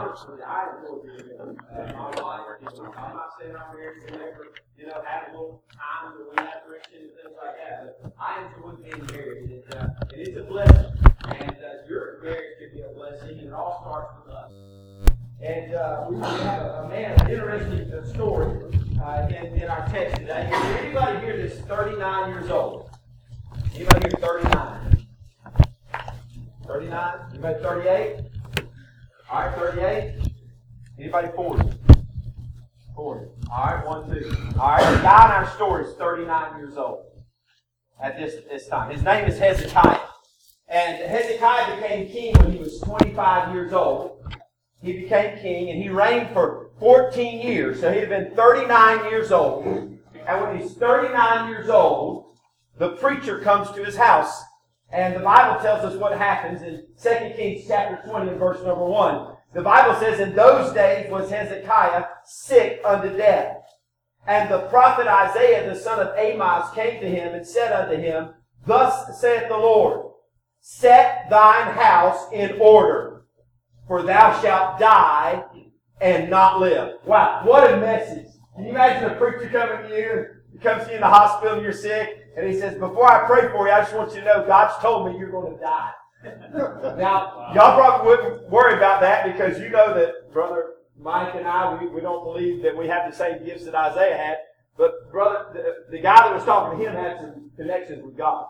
I enjoy being here. My wife, I'm not saying I'm here to never, have a little time to win that direction and things like that, but I enjoy being married. And it's a blessing. And your marriage can be a blessing, and it all starts with us. And we have an interesting story in our text today. Is there anybody here that's 39 years old? Anybody here 39? 39? Anybody 38? All right, 38. Anybody 40? 40. All right, 1, 2. All right, the guy in our story is 39 years old at this time. His name is Hezekiah. And Hezekiah became king when he was 25 years old. He became king, and he reigned for 14 years. So he had been 39 years old. And when he's 39 years old, the preacher comes to his house. And the Bible tells us what happens in 2 Kings chapter 20 and verse number 1. The Bible says, "In those days was Hezekiah sick unto death. And the prophet Isaiah the son of Amoz came to him and said unto him, Thus saith the Lord, Set thine house in order, for thou shalt die and not live." Wow, what a message. Can you imagine a preacher coming to you, and he comes to you in the hospital and you're sick, and he says, "Before I pray for you, I just want you to know God's told me you're going to die." Now, y'all probably wouldn't worry about that because you know that Brother Mike and I, we don't believe that we have the same gifts that Isaiah had. But brother, the guy that was talking to him had some connections with God.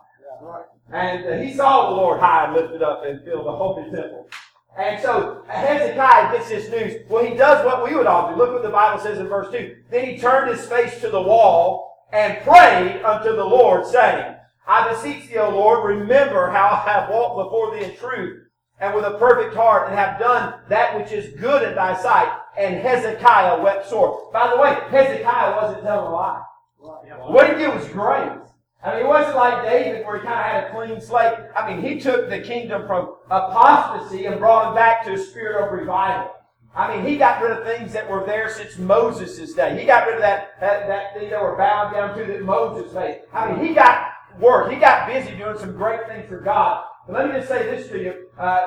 And he saw the Lord high and lifted up and filled the holy temple. And so Hezekiah gets this news. Well, he does what we would all do. Look what the Bible says in verse 2. "Then he turned his face to the wall and prayed unto the Lord, saying, I beseech thee, O Lord, remember how I have walked before thee in truth, and with a perfect heart, and have done that which is good in thy sight." And Hezekiah wept sore. By the way, Hezekiah wasn't telling a lie. What he did was great. I mean, it wasn't like David where he kind of had a clean slate. I mean, he took the kingdom from apostasy and brought him back to a spirit of revival. I mean, he got rid of things that were there since Moses' day. He got rid of that thing that were bowed down to that Moses made. I mean, he got work. He got busy doing some great things for God. But let me just say this to you.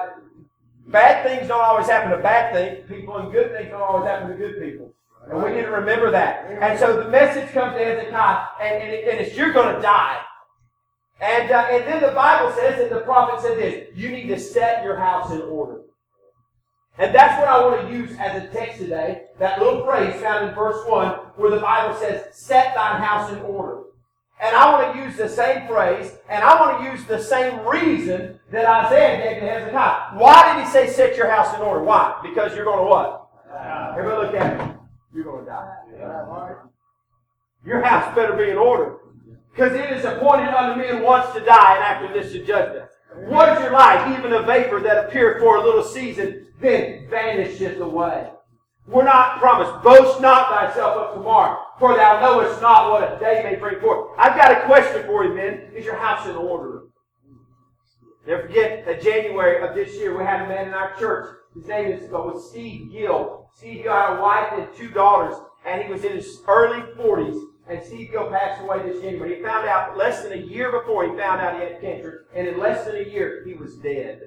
Bad things don't always happen to bad people, and good things don't always happen to good people. And we need to remember that. And so the message comes to Hezekiah, and it's, you're going to die. And then the Bible says that the prophet said this, you need to set your house in order. And that's what I want to use as a text today, that little phrase found in verse 1, where the Bible says, set thine house in order. And I want to use the same phrase, and I want to use the same reason that Isaiah gave to Hezekiah. Why did he say set your house in order? Why? Because you're going to what? Everybody look at me. You're going to die. Your house better be in order. Because it is appointed unto men once to die, and after this the judgment. What is your life? Even a vapor that appeareth for a little season, then vanisheth away. We're not promised. Boast not thyself of tomorrow, for thou knowest not what a day may bring forth. I've got a question for you, men. Is your house in order? Never forget that January of this year, we had a man in our church. His name was Steve Gill. Steve Gill had a wife and 2 daughters, and he was in his early 40s. And Steve Gill passed away this January. He found out less than a year before he found out he had cancer, and in less than a year, he was dead.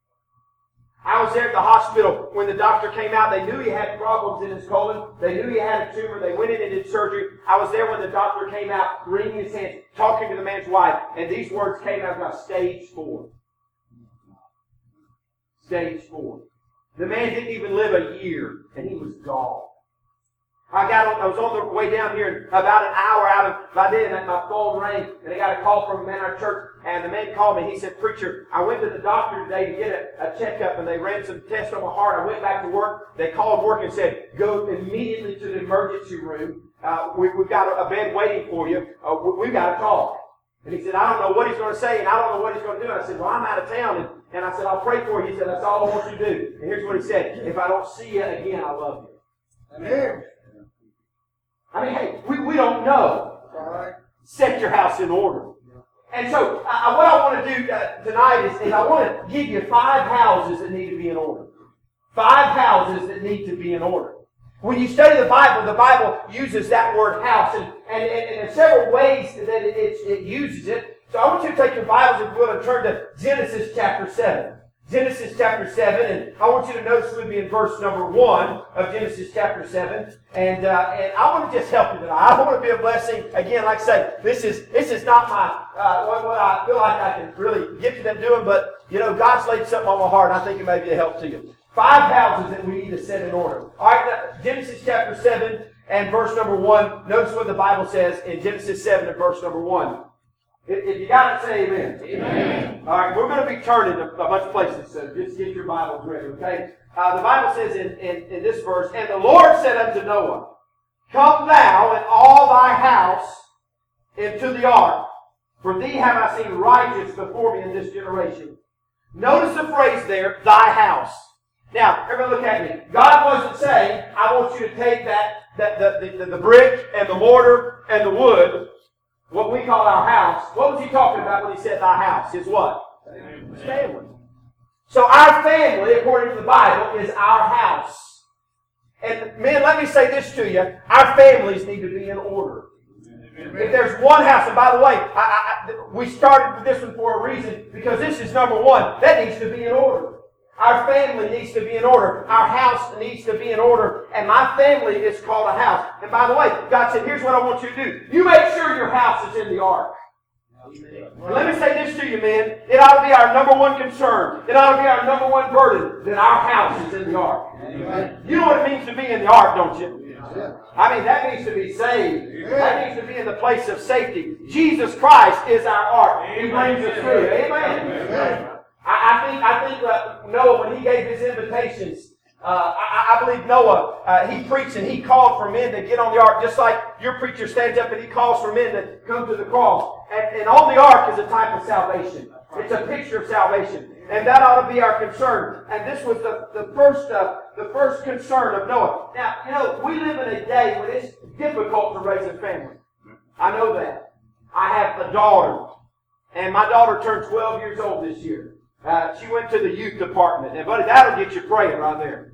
I was there at the hospital when the doctor came out. They knew he had problems in his colon. They knew he had a tumor. They went in and did surgery. I was there when the doctor came out, wringing his hands, talking to the man's wife, and these words came out about stage 4. Stage 4. The man didn't even live a year, and he was gone. I was on the way down here, and about an hour out of by then, my phone rang, and I got a call from a man in our church, and the man called me. He said, "Preacher, I went to the doctor today to get a checkup, and they ran some tests on my heart. I went back to work. They called work and said, go immediately to the emergency room. We've got a bed waiting for you. We've got to talk." And he said, "I don't know what he's going to say, and I don't know what he's going to do." And I said, "Well, I'm out of town." And I said, "I'll pray for you." He said, "That's all I want you to do." And here's what he said, "If I don't see you again, I love you." Amen. I mean, hey, we don't know. Set your house in order. And so, what I want to do tonight is I want to give you 5 houses that need to be in order. 5 houses that need to be in order. When you study the Bible uses that word house, and there's several ways that it uses it. So I want you to take your Bibles, if you will, and turn to Genesis chapter 7. Genesis chapter 7, and I want you to notice with me in verse number 1 of Genesis chapter 7. And I want to just help you tonight. I want to be a blessing. Again, like I say, this is not my what I feel like I can really get to them doing, but God's laid something on my heart, and I think it may be a help to you. 5 houses that we need to set in order. All right, Genesis chapter 7 and verse number 1. Notice what the Bible says in Genesis 7 and verse number 1. If you got it, say amen. Amen. All right, we're going to be turning to a bunch of places, so just get your Bibles ready, okay? The Bible says in this verse, "And the Lord said unto Noah, Come thou and all thy house into the ark, for thee have I seen righteous before me in this generation." Notice the phrase there, thy house. Now, everybody look at me. God wasn't saying, I want you to take the brick and the mortar and the wood, what we call our house. What was he talking about when he said thy house? His what? His family. So our family, according to the Bible, is our house. And men, let me say this to you. Our families need to be in order. If there's one house, and by the way, we started with this one for a reason, because this is number one. That needs to be in order. Our family needs to be in order. Our house needs to be in order. And my family is called a house. And by the way, God said, here's what I want you to do. You make sure your house is in the ark. And let me say this to you, men. It ought to be our number one concern. It ought to be our number one burden that our house is in the ark. You know what it means to be in the ark, don't you? I mean, that means to be saved. That means to be in the place of safety. Jesus Christ is our ark. He brings us through. Amen. I think Noah, when he gave his invitations, I believe Noah, he preached and he called for men to get on the ark, just like your preacher stands up and he calls for men to come to the cross. And on the ark is a type of salvation. It's a picture of salvation. And that ought to be our concern. And this was the first concern of Noah. Now, we live in a day when it's difficult to raise a family. I know that. I have a daughter. And my daughter turned 12 years old this year. She went to the youth department. And buddy, that'll get you praying right there.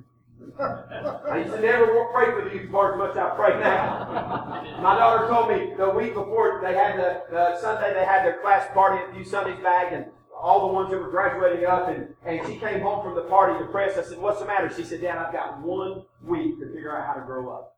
I used to never pray for the youth department as much as I pray now. My daughter told me the week before they had the Sunday they had their class party a few Sundays back, and all the ones that were graduating up, and she came home from the party depressed. I said, "What's the matter?" She said, "Dad, I've got 1 week to figure out how to grow up."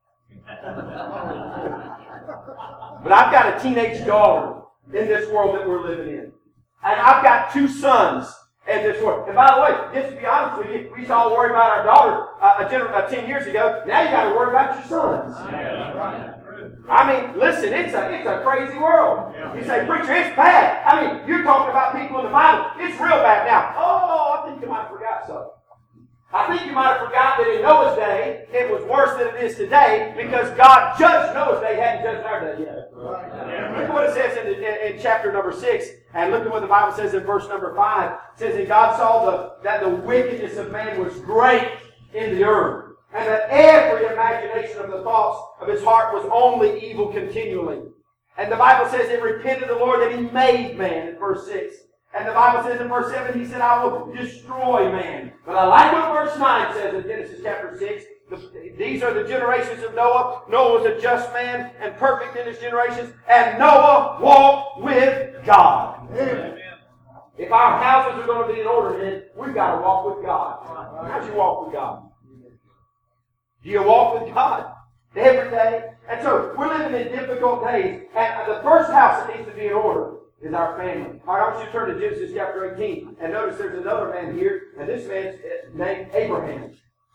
But I've got a teenage daughter in this world that we're living in. And I've got 2 sons in this world. And by the way, just to be honest with you, we used to all worry about our daughters 10 years ago. Now you got to worry about your sons. I mean, listen, it's a crazy world. You say, "Preacher, it's bad." I mean, you're talking about people in the Bible. It's real bad now. Oh, I think you might have forgot something. I think you might have forgot that in Noah's day, it was worse than it is today, because God judged Noah's day, hadn't judged our day yet. Look at what it says in chapter number 6, and look at what the Bible says in verse number 5. It says, "And God saw that the wickedness of man was great in the earth, and that every imagination of the thoughts of his heart was only evil continually. And the Bible says it repented the Lord that he made man," in verse 6. And the Bible says in verse 7, he said, "I will destroy man." But I like what verse 9 says in Genesis chapter 6. These are the generations of Noah. Noah was a just man and perfect in his generations. And Noah walked with God. Amen. If our houses are going to be in order, then we've got to walk with God. How do you walk with God? Do you walk with God every day? And so we're living in difficult days. And the first house that needs to be in order is our family. All right, I want you to turn to Genesis chapter 18. And notice there's another man here, and this man's named Abraham.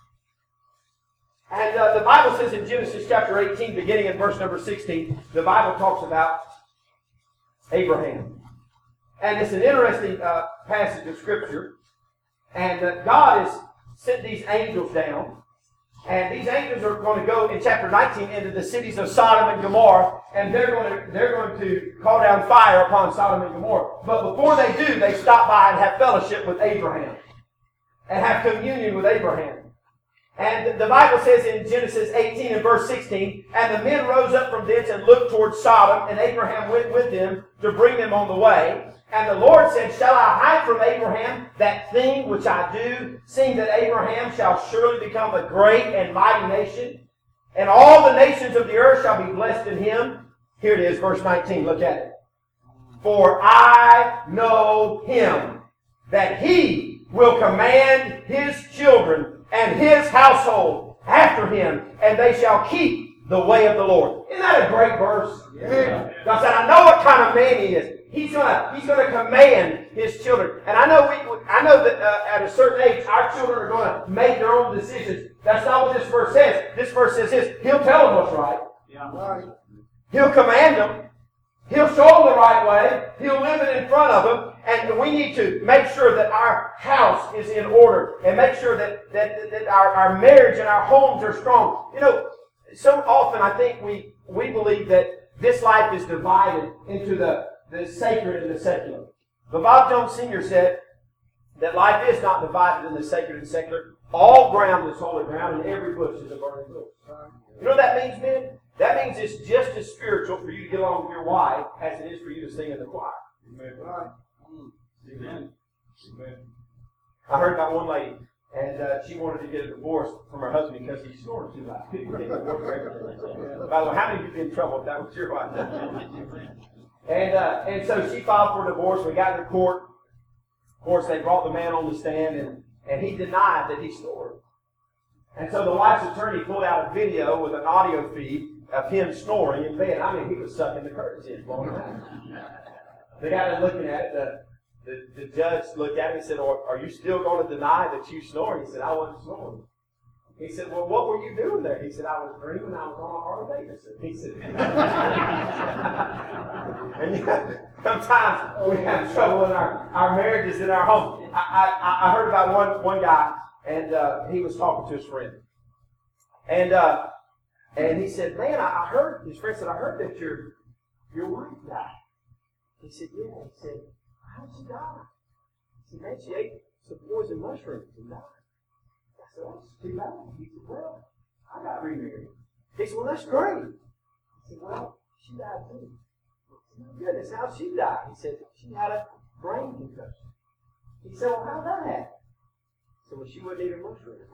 And the Bible says in Genesis chapter 18, beginning in verse number 16, the Bible talks about Abraham. And it's an interesting passage of Scripture. And God has sent these angels down. And these angels are going to go in chapter 19 into the cities of Sodom and Gomorrah, and they're going to call down fire upon Sodom and Gomorrah. But before they do, they stop by and have fellowship with Abraham and have communion with Abraham. And the Bible says in Genesis 18 and verse 16, "And the men rose up from thence and looked toward Sodom, and Abraham went with them to bring them on the way. And the Lord said, Shall I hide from Abraham that thing which I do, seeing that Abraham shall surely become a great and mighty nation, and all the nations of the earth shall be blessed in him?" Here it is, verse 19, look at it. "For I know him, that he will command his children and his household after him, and they shall keep the way of the Lord. Isn't that a great verse? Yeah. God said, I know what kind of man he is. He's gonna command his children. And I know that at a certain age, our children are going to make their own decisions. That's not what this verse says. This verse says this. He'll tell them what's right. Yeah. He'll command them. He'll show them the right way. He'll live it in front of them. And we need to make sure that our house is in order and make sure that our marriage and our homes are strong. You know, so often I think we believe that this life is divided into the sacred and the secular. But Bob Jones Sr. said that life is not divided in the sacred and secular. All ground is holy ground and every bush is a burning bush. You know what that means, men? That means it's just as spiritual for you to get along with your wife as it is for you to sing in the choir. Amen. Amen. I heard about one lady, and she wanted to get a divorce from her husband because he snored too loud. By the way, how many of you been in trouble if that was your wife? And so she filed for divorce. We got to court. Of course, they brought the man on the stand, and he denied that he snored. And so the wife's attorney pulled out a video with an audio feed of him snoring in bed. I mean, he was sucking the curtains in, blowing it out. The guy that looking at it, the judge looked at him and said, are you still going to deny that you snore? He said, I wasn't snoring. He said, well, what were you doing there? He said, I was dreaming I was on a Harley Davidson. He said, and sometimes we have trouble in our marriages, in our homes. I heard about one guy, and he was talking to his friend. And he said, man, I heard, his friend said, I heard that your wife died. He said, yeah. He said, how did she die? He said, man, she ate some poison mushrooms and died. I said, that's too bad. He said, well, I got remarried. He said, well, that's great. He said, well, she died too. Oh, goodness, how'd she die? He said, she had a brain concussion. He said, well, how'd that happen? So well, she wouldn't eat her mushrooms.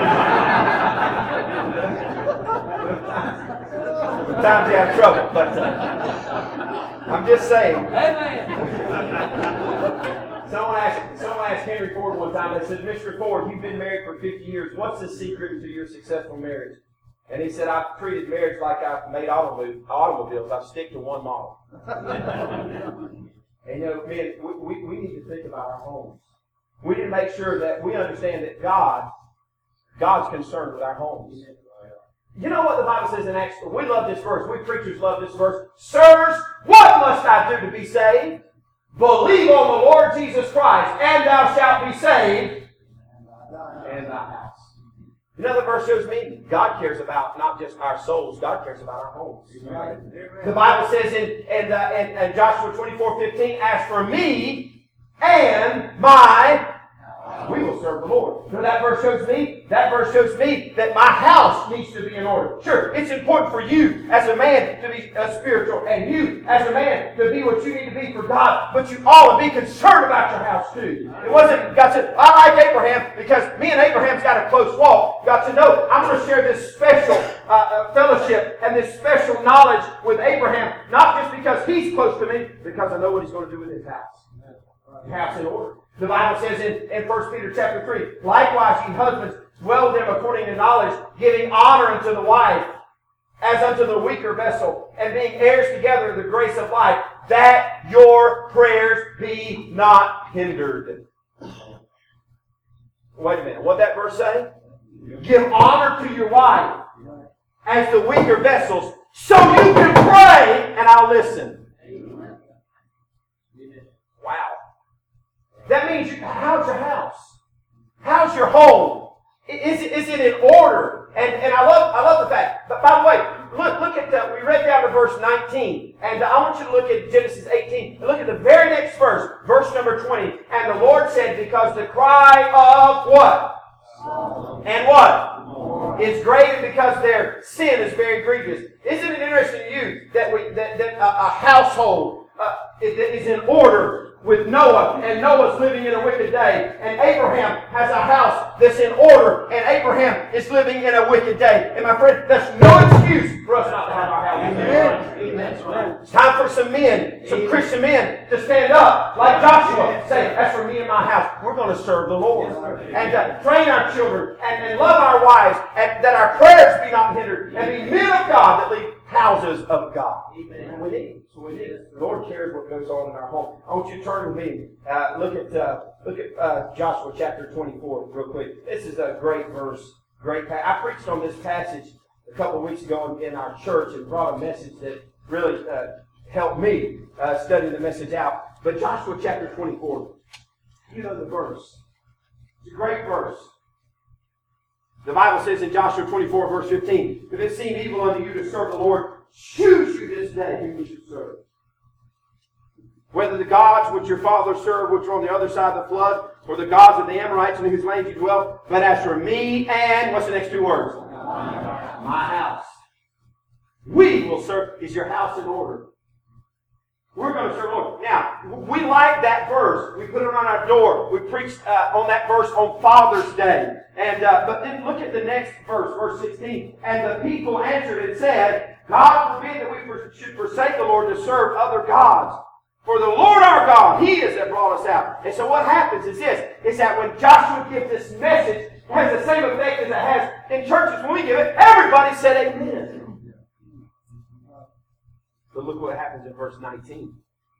Sometimes you have trouble, but I'm just saying. Amen. Someone asked Henry Ford one time, they said, Mr. Ford, you've been married for 50 years. What's the secret to your successful marriage? And he said, I've treated marriage like I've made automobiles. I stick to one model. And you know, man, we need to think about our homes. We need to make sure that we understand that God's concerned with our homes. You know what the Bible says in Acts? We love this verse. We preachers love this verse. Sirs, what must I do to be saved? Believe on the Lord Jesus Christ, and thou shalt be saved, and thy house. You know, the verse shows me God cares about not just our souls, God cares about our homes. Amen. The Bible says in Joshua 24:15, as for me and my, we will serve the Lord. You know that verse shows me? That verse shows me that my house needs to be in order. Sure, it's important for you as a man to be spiritual, and you as a man to be what you need to be for God, but you ought to be concerned about your house too. It wasn't, God said, I like Abraham because me and Abraham's got a close walk. God said, no, I'm going to share this special fellowship and this special knowledge with Abraham, not just because he's close to me, because I know what he's going to do with his house. House in order. The Bible says in 1 Peter chapter 3, likewise, ye husbands, dwell with them according to knowledge, giving honor unto the wife, as unto the weaker vessel, and being heirs together of the grace of life, that your prayers be not hindered. Wait a minute, what'd that verse say? Give honor to your wife as the weaker vessels, so you can pray, and I'll listen. Wow. That means, how's your house? How's your home? Is it in order? And I love the fact. But by the way, look at we read down to verse 19, and I want you to look at Genesis 18. And look at the very next verse number 20. And the Lord said, because the cry of what? And what? Is great, and because their sin is very grievous. Isn't it interesting to you that a household that is in order with Noah, and Noah's living in a wicked day, and Abraham has a house that's in order, and Abraham is living in a wicked day. And my friend, there's no excuse for us not to have our house in order. It's time for some men, some Christian men, to stand up like Joshua. Say, as for me and my house, we're going to serve the Lord. And train our children and love our wives, and that our prayers be not hindered, and be men of God that lead houses of God. Amen. We need. So we need. The Lord cares what goes on in our home. I want you to turn with me. Look at Joshua chapter 24 real quick. This is a great verse. I preached on this passage a couple of weeks ago in our church and brought a message that really helped me study the message out. But Joshua chapter 24, you know the verse. It's a great verse. The Bible says in Joshua 24, verse 15, if it seem evil unto you to serve the Lord, choose you this day whom you should serve. Whether the gods which your fathers served, which were on the other side of the flood, or the gods of the Amorites in whose land you dwell. But as for me and, what's the next two words? My house. We will serve. Is your house in order? We're going to serve the Lord. Now, we like that verse. We put it on our door. We preached on that verse on Father's Day. And but then look at the next verse, verse 16. And the people answered and said, God forbid that we should forsake the Lord to serve other gods. For the Lord our God, He is that brought us out. And so what happens is this, is that when Joshua gives this message, it has the same effect as it has in churches when we give it. Everybody said amen. But look what happens in verse 19.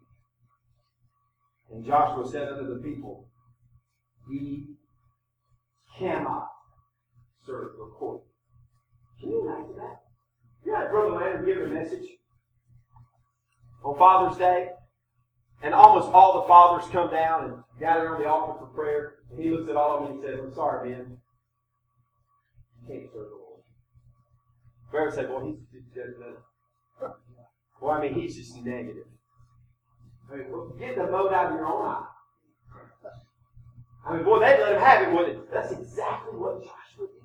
And Joshua said unto the people, ye cannot serve the Lord. Can you imagine that? You had Brother Leonard give a message on Father's Day. And almost all the fathers come down and gather on the altar for prayer. And he looks at all of them and he says, I'm sorry, man. You can't serve the Lord. Bear said, well, he's judgmental. Well, I mean, he's just negative. I mean, well, get the mote out of your own eye. I mean, boy, they'd let him have it, wouldn't it? That's exactly what Joshua did.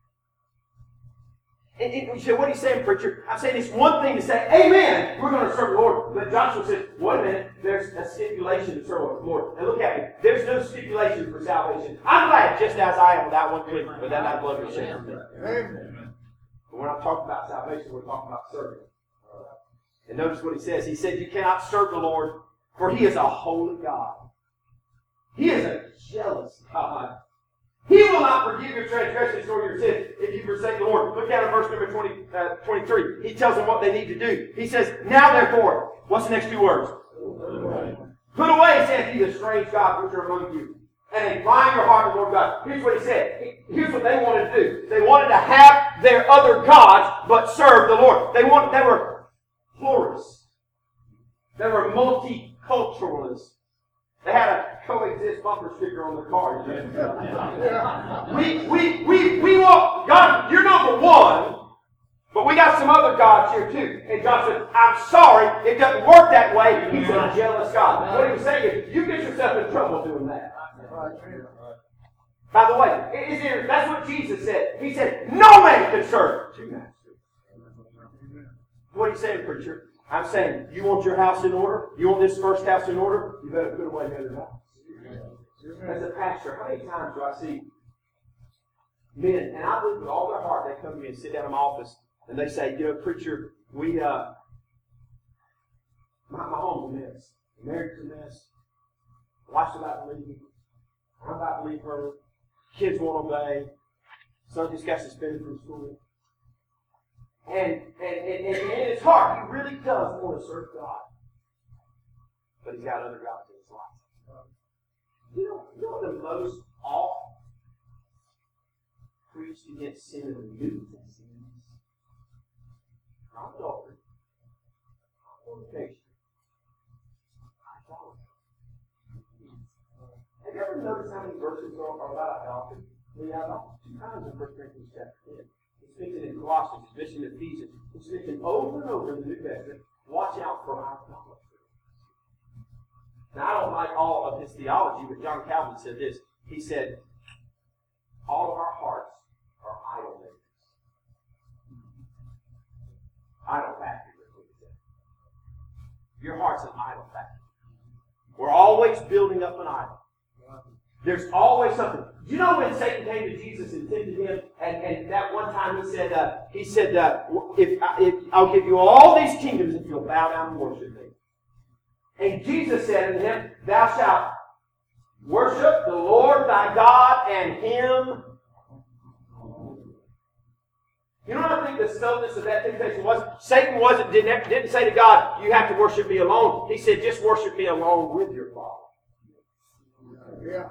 And you say, what are you saying, preacher? I'm saying it's one thing to say, amen, we're going to serve the Lord. But Joshua says, wait a minute, there's a stipulation to serve the Lord. And look at me, there's no stipulation for salvation. I'm glad, just as I am, without one plea, but that not blood was shed for me. Amen. But we're not talking about salvation, we're talking about serving. And notice what he says. He said, you cannot serve the Lord, for He is a holy God. He is a jealous God. He will not forgive your transgressions nor your sins if you forsake the Lord. Look down at verse number 23. He tells them what they need to do. He says, now therefore, what's the next two words? Put away, saith ye, the strange gods which are among you, and incline your heart to the Lord God. Here's what he said. Here's what they wanted to do. They wanted to have their other gods, but serve the Lord. They were pluralists. They were multiculturalists. They had a coexist bumper sticker on the car. We want God, you're number one, but we got some other gods here too. And God said, I'm sorry, it doesn't work that way. He's a jealous God. What he was saying is, you get yourself in trouble doing that. By the way, that's what Jesus said. He said, no man can serve two masters. What are you saying, preacher? I'm saying, you want your house in order? You want this first house in order? You better put away the other house. As a pastor, how many times do I see men, and I believe with all their heart, they come to me and sit down in my office, and they say, you know, preacher, my home's a mess. The marriage's a mess. The wife's about to leave me. I'm about to leave her. Kids won't obey. Son just got suspended from school. And in his heart, he really does want to serve God. But he's got other gods in his life. You know the most oft preached against sin in the New Testament? Not adultery, not fornication, idolatry. Have you ever noticed how many verses are about idolatry? We have about 2 times in 1 Corinthians chapter 10. It's mentioned in Colossians, it's mentioned in Ephesians, it's mentioned over and over in the New Testament. Watch out for idolatry. Now, I don't like all of his theology, but John Calvin said this. He said, all of our hearts are idol makers. Idol factory, that's what he said. Your heart's an idol factory. We're always building up an idol. There's always something. Do you know when Satan came to Jesus and tempted him, and that one time he said, if I'll give you all these kingdoms if you'll bow down and worship me. And Jesus said unto him, Thou shalt worship the Lord thy God and Him. You know what I think the subtlety of that temptation was? Satan didn't say to God, you have to worship me alone. He said, just worship me along with your Father. Yeah.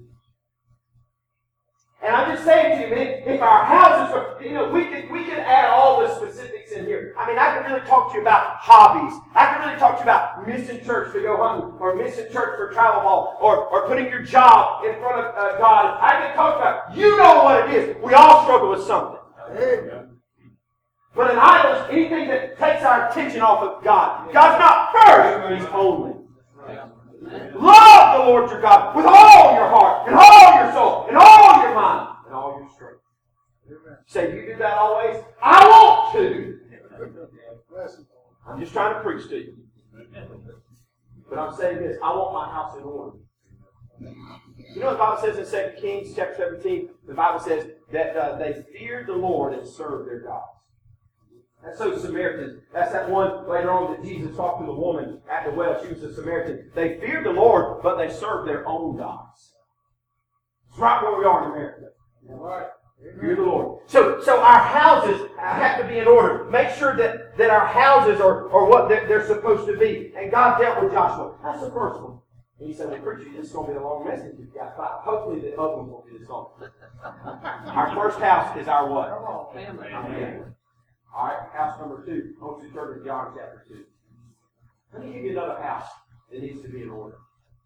And I'm just saying to you, man, if our houses were, we could add all the specifics in here. I mean, I could really talk to you about hobbies. I could really talk to you about missing church to go hunting, or missing church for travel ball, or putting your job in front of God. I could talk about, you know what it is. We all struggle with something. But in idols, anything that takes our attention off of God. God's not first, He's only. Love the Lord your God with all your heart, and all your soul, and all your mind, and all your strength. Say, you do that always? I want to. I'm just trying to preach to you. But I'm saying this, I want my house in order. You know what the Bible says in 2 Kings chapter 17? The Bible says that they feared the Lord and served their gods. That's those Samaritans. That's that one later on that Jesus talked to the woman at the well. She was a Samaritan. They feared the Lord, but they served their own gods. It's right where we are in America. Right. Fear the Lord. So our houses have to be in order. Make sure that our houses are what they're supposed to be. And God dealt with Joshua. That's the first one. And you say, well, preacher, this is going to be a long message. You've got five. Hopefully the other one won't be this long. Our first house is our what? Family. Our family. All right, house number 2. I want you to turn to John chapter 2. Let me give you another house that needs to be in order.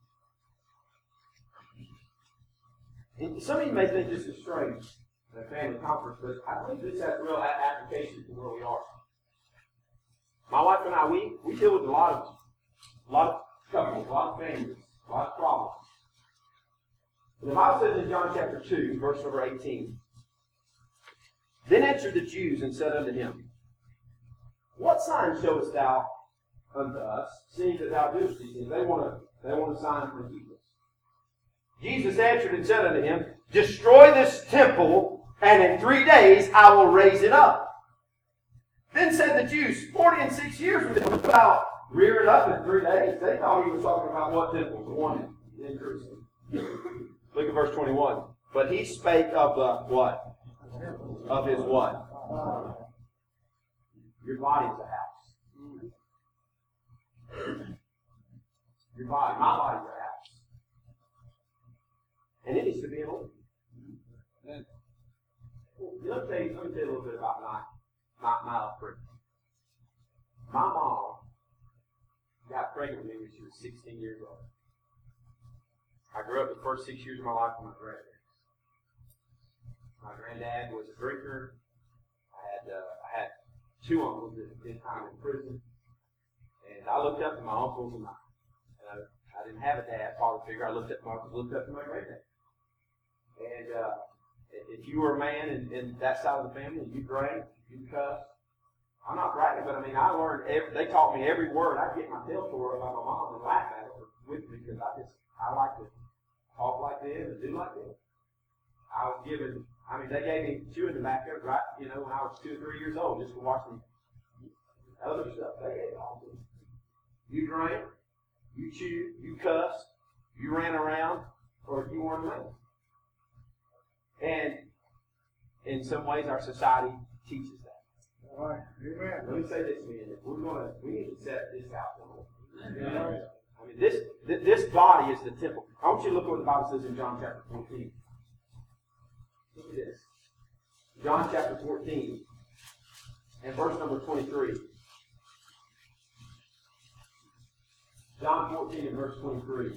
And some of you may think this is strange, the family conference, but I believe this has real application to where we are. My wife and I, we deal with a lot of couples, a lot of families, a lot of problems. And the Bible says in John chapter 2, verse number 18, Then answered the Jews and said unto him, What sign showest thou unto us, seeing that thou doest these things? They want a sign from Jesus. Jesus answered and said unto him, Destroy this temple, and in 3 days I will raise it up. Then said the Jews, 46 years were about rear it up in 3 days. They thought he was talking about what temple? The one in Jerusalem. Look at verse 21. But he spake of the what? Of his what? Your body is a house. Your body, my body is a house. And it needs to be in order. Let me tell you a little bit about my upbringing. My mom got pregnant with me when she was 16 years old. I grew up the first 6 years of my life with my grandparents. My granddad was a drinker. I had 2 uncles that did time in prison. And I looked up to my uncles and I didn't have a father figure. I looked up to my uncles, looked up to my granddad. And if you were a man in that side of the family, you drank, you cussed. I'm not bragging, but I mean, I learned, they taught me every word. I'd get my tail tore about my mom and laugh at her with me because I like to talk like this and do like this. I was given, they gave me chewing tobacco, right, when I was 2 or 3 years old, just to watch me. Other stuff, they gave it all to me. You drank, you chewed, you cussed, you ran around, or you weren't a man. And in some ways, our society teaches that. All right. Amen. Let me say this to you. We need to set this out. Amen. I mean, this body is the temple. I want you to look at what the Bible says in John chapter 14. Look at this. John chapter 14 and verse number 23. John 14 and verse 23.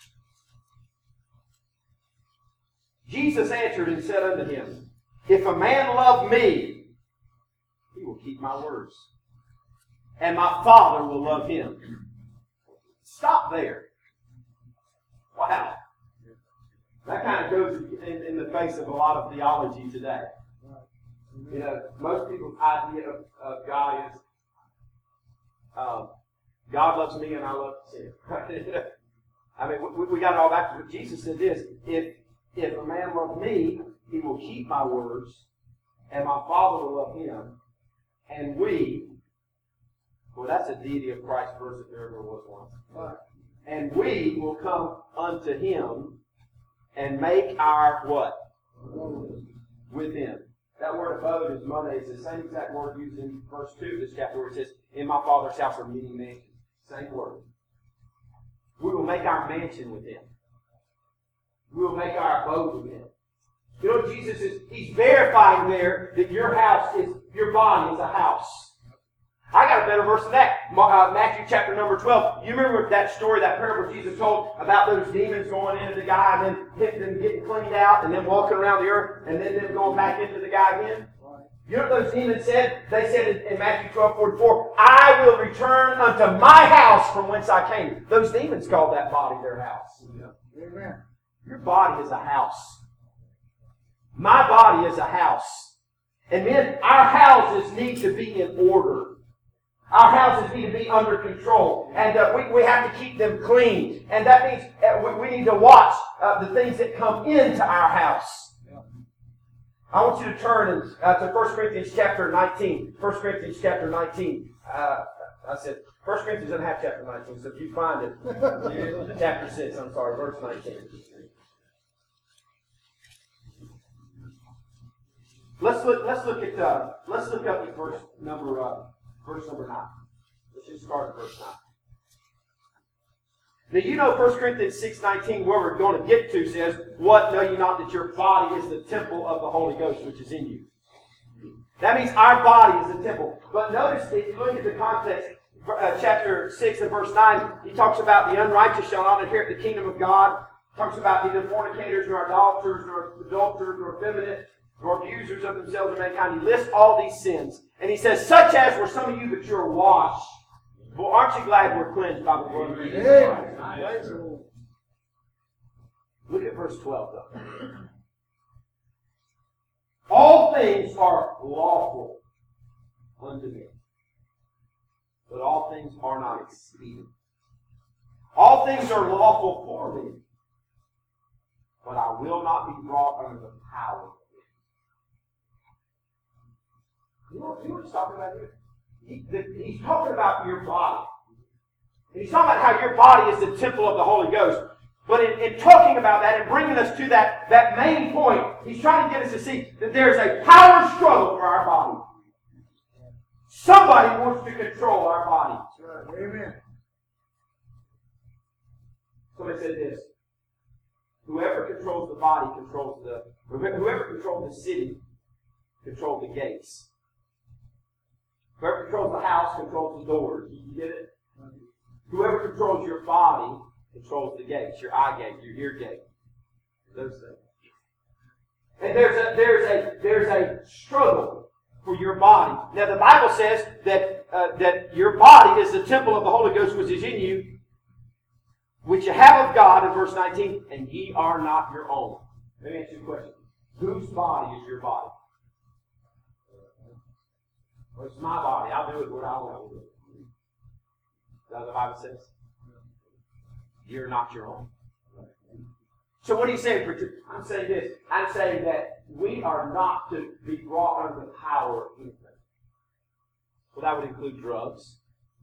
Jesus answered and said unto him, If a man love me, he will keep my words, and my Father will love him. Stop there. Wow. That kind of goes in the face of a lot of theology today. Most people's idea of God is God loves me and I love sin. I mean, we got it all back to, but Jesus said this, if a man loves me, he will keep my words, and my Father will love him, and we, well, that's a deity of Christ verse if there ever was one. Right. And we will come unto him and make our what? With him. That word abode is money. It's the same exact word used in verse 2 of this chapter where it says, in my Father's house are many mansions. Same word. We will make our mansion with him. We will make our abode with him. You know what Jesus is? He's verifying there that your body is a house. I got a better verse than that. Matthew chapter number 12. You remember that story, that parable Jesus told about those demons going into the guy and then them getting cleaned out and then walking around the earth and then them going back into the guy again? You know what those demons said? They said in Matthew 12:44, I will return unto my house from whence I came. Those demons called that body their house. Amen. Your body is a house. My body is a house. And men, our houses need to be in order. Our houses need to be under control. And we have to keep them clean. And that means we need to watch the things that come into our house. I want you to turn to 1 Corinthians chapter 19. 1 Corinthians chapter 19. I said, 1 Corinthians doesn't have chapter 19, so if you find it, chapter 6, I'm sorry, verse 19. Let's look up at verse number 9. Let's just start at verse 9. Now you know 1 Corinthians 6:19, where we're going to get to, says, what know you not that your body is the temple of the Holy Ghost which is in you? That means our body is the temple. But notice, if you look at the context, chapter 6 and verse 9, he talks about the unrighteous shall not inherit the kingdom of God. He talks about neither fornicators, nor idolaters, nor adulterers, nor effeminate, nor abusers of themselves or mankind. He lists all these sins. And he says, such as were some of you, but you're washed. Well, aren't you glad we're cleansed by the blood of Jesus Christ? Look at verse 12, though. All things are lawful unto me, but all things are not expedient. All things are lawful for me, but I will not be brought under the power of it. You know what he's talking about here? He's talking about your body. And he's talking about how your body is the temple of the Holy Ghost. But in talking about that and bringing us to that main point, he's trying to get us to see that there's a power struggle for our body. Somebody wants to control our body. Amen. Somebody said this. Whoever controls the body controls whoever controls the city controls the gates. Whoever controls the house controls the doors. You get it? Whoever controls your body controls the gates, your eye gate, your ear gate. Those things. And there's a struggle for your body. Now the Bible says that your body is the temple of the Holy Ghost which is in you, which you have of God in verse 19, and ye are not your own. Let me ask you a question. Whose body is your body? Well, it's my body. I'll do it what I want to do. Is that what the Bible says? You're not your own. So what are you saying, preacher? I'm saying this. I'm saying that we are not to be brought under the power of anything. Well, that would include drugs.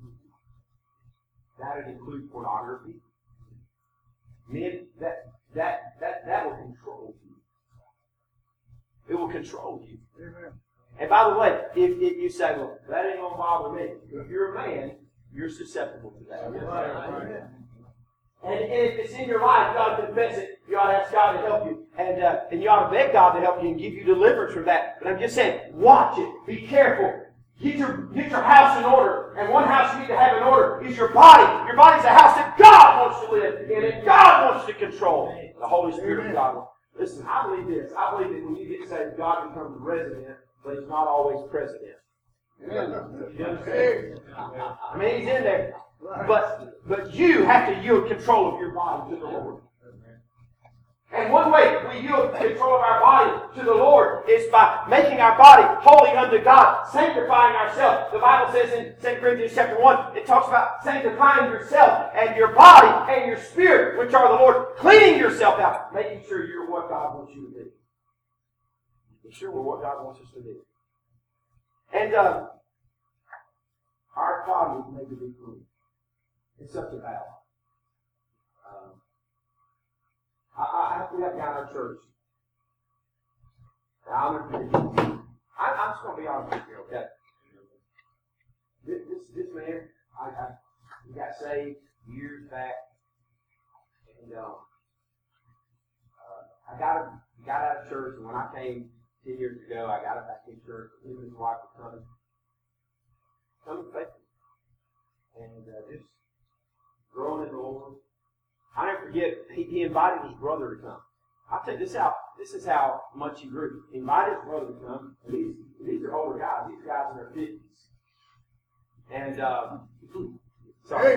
That would include pornography. Men, that will control you. It will control you. Amen. And by the way, if you say, well, that ain't going to bother me. If you're a man, you're susceptible to that. Right. And if it's in your life, you ought to confess it. You ought to ask God to help you. And you ought to beg God to help you and give you deliverance from that. But I'm just saying, watch it. Be careful. Get your house in order. And one house you need to have in order is your body. Your body's a house that God wants to live in. And God wants to control. The Holy Spirit of God. Listen, I believe this. I believe that when you get saved, God becomes resident, but He's not always president. You understand? I mean, He's in there. But you have to yield control of your body to the Lord. And one way we yield control of our body to the Lord is by making our body holy unto God, sanctifying ourselves. The Bible says in 2 Corinthians chapter 1, it talks about sanctifying yourself and your body and your spirit, which are the Lord, cleaning yourself out, making sure you're what God wants you to be. Making sure we're what God wants us to be. And our body is made to be clean. It's such a battle. I have to have down our church. Now, I'm just going to be honest with you, okay? This man, he got saved years back, and I got out of church, and when I came 10 years ago, I got him back in church. Him and his wife were coming faithful, and just growing in the Lord. I never forget, he invited his brother to come. I'll tell you, this is how much he grew. He invited his brother to come. And these are older guys. These guys in their 50s. And, sorry.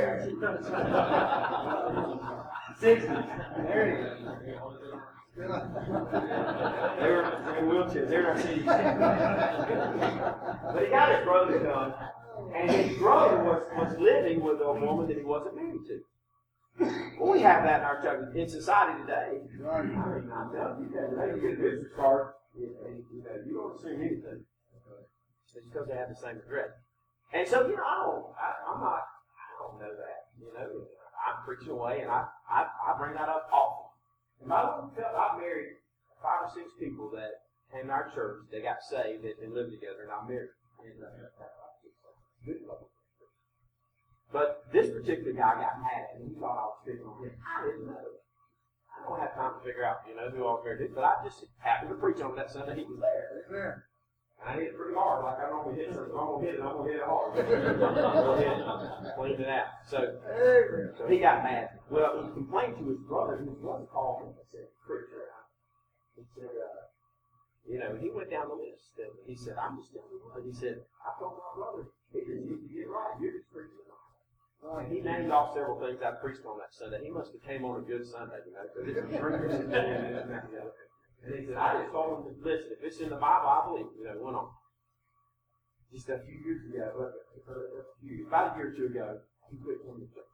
60s. There you go. They were in wheelchairs. They were in But he got his brother to come. And his brother was living with a woman that he wasn't married to. Well, we have that in our church. In society today, I mean, I'm telling you, you get a business card, you don't assume anything. It's because they have the same address. And so, I don't know that. I'm preaching away, and I bring that up often. And I've married 5 or 6 people that came to our church, they got saved, they've been living together, and I'm married. And, but this particular guy got mad, and he thought I was picking on him. I didn't know. I don't have time to figure out, who I was married to, but I just happened to preach on that Sunday. He was there. Amen. And I hit it pretty hard, like I normally hit something. I'm going to hit it hard. Cleaned it out. So he got mad. Well, he complained to his brother, and his brother called him and said, "Preacher," he said, he went down the list. And he said, "I'm just telling you what." He said, "I told my brother, he just needs to get right. You're just preaching." And he named off several things I preached on that Sunday. He must have came on a good Sunday, because it's drinkers and and he said, "I just told him to listen. If it's in the Bible, I believe." Went on. Just a few years ago, about a year or two ago, he quit coming to church.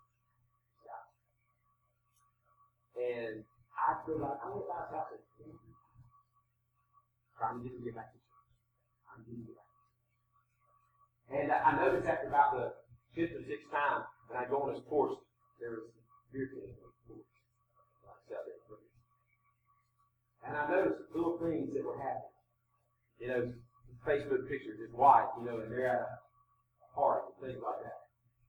And I feel like I went back out there, trying to get back to church. And I noticed after about the 5th or 6th time, when I go on his porch, there was beer cans on his porch. And I noticed little things that were happening. Facebook pictures, his wife, and they're at a party, and things like that.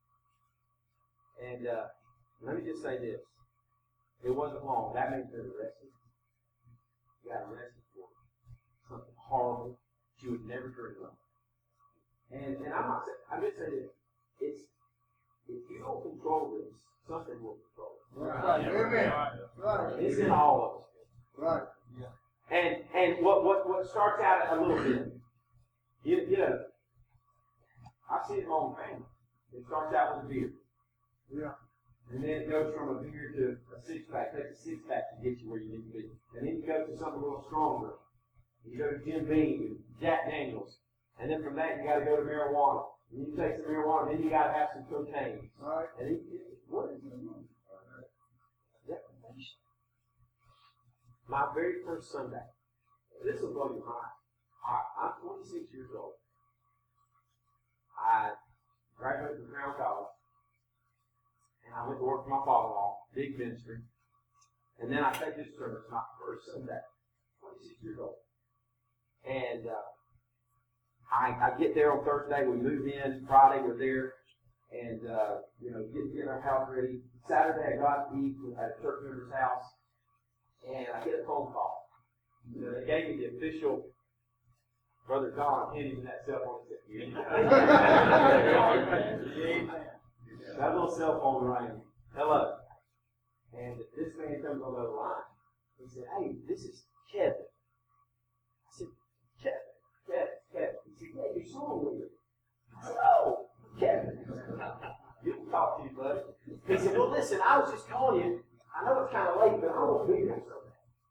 And let me just say this. It wasn't long. That means they're arrested. He got arrested for something horrible she would never dream of. And I'm just saying this. If you don't control this, something will control it. Right. Amen. Right. It's in all of us. Right. Yeah. And what starts out a little bit, I see it in my own family. It starts out with a beer. Yeah. And then it goes from a beer to a 6-pack. It takes a 6-pack to get you where you need to be. And then you go to something a little stronger. You go to Jim Beam and Jack Daniels. And then from that, you got to go to marijuana. And you take some marijuana, then you got to have some cocaine. All right. And what is it? Deprivation. My very first Sunday. This will blow your mind. I'm 26 years old. I graduated from Crown College. And I went to work for my father-in-law, big ministry. And then I take this service, my first Sunday, 26 years old. And I get there on Thursday. We move in. Friday, we're there. And, get our house ready. Saturday, I go out to eat at a church member's house. And I get a phone call. They gave me the official Brother Don hitting that cell phone. That little cell phone rang. Hello. And this man comes on the other line. He said, "Hey, this is Kevin." I said, Kevin. He said, "Yeah, your song with you." I said, "Oh, Kevin." You can talk to you, buddy. He said, "Well, listen, I was just calling you. I know it's kind of late, but I want to be there."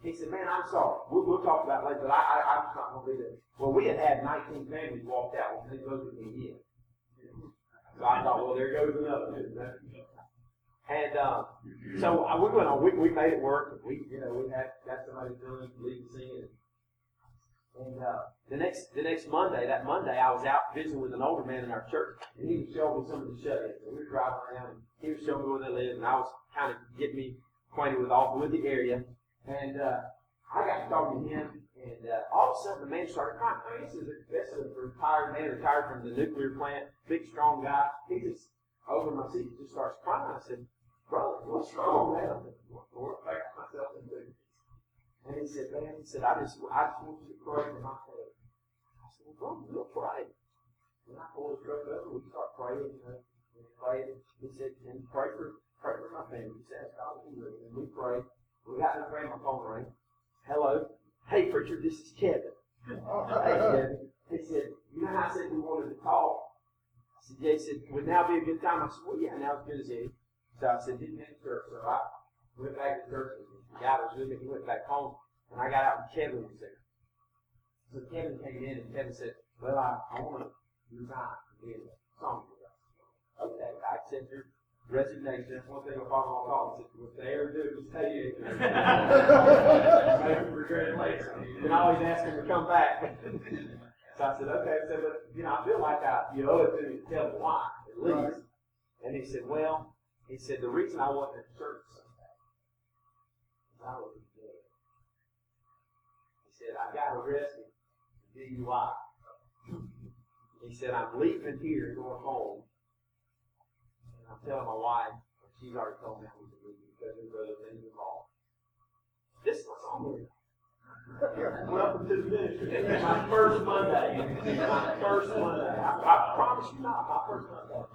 He said, man, I'm sorry. We'll talk about it later, but I'm just not going to be there. Well, we had 19 families walked out when they voted me in. So I thought, well, there goes another. And so we went on. We made it work. We got somebody doing lead singing. And the next Monday, that Monday, I was out visiting with an older man in our church, and he was showing me some of the shut-ins. So we were driving around, and he was showing me where they lived, and I was kind of getting me acquainted with the area. And I got to talking to him, and all of a sudden the man started crying. I mean, this is a retired man, retired from the nuclear plant, big, strong guy. He just, over my seat, just starts crying. I said, brother, what's wrong, man? I said, what I got myself into? And he said, man, I just want you to pray for my family. I said, well, brother, we'll pray. And I pulled his truck up, and we start praying, and praying. He said, and pray for my family. He said, God, and we prayed. We got in the frame, my phone rang. Hello. Hey, preacher, this is Kevin. Hey, Kevin. He said, you know how I said we wanted to talk? I said, yeah. He said, would now be a good time? I said, well, yeah, now's good as any. So I said, didn't hit church. So I went back to church, and the guy was with me. He went back home, and I got out, and Kevin was there. So Kevin came in, and Kevin said, well, I want to resign from being a song leader. Okay, I accept your resignation. That's one thing my father-in-law taught me. What they ever do is tell you. Maybe regret it later. And I always ask him to come back. So I said, okay. I said, but I feel like you owe it to me to tell me why, at least. Right. And he said, the reason I wasn't at church Sunday is I was dead. He said, I got arrested for DUI. He said, I'm leaving here, going home. I'm telling my wife, she's already told me I need to leave because there's other things involved. This is what's on here. Welcome to the ministry. This is my first Monday. I promise you not, my first Monday.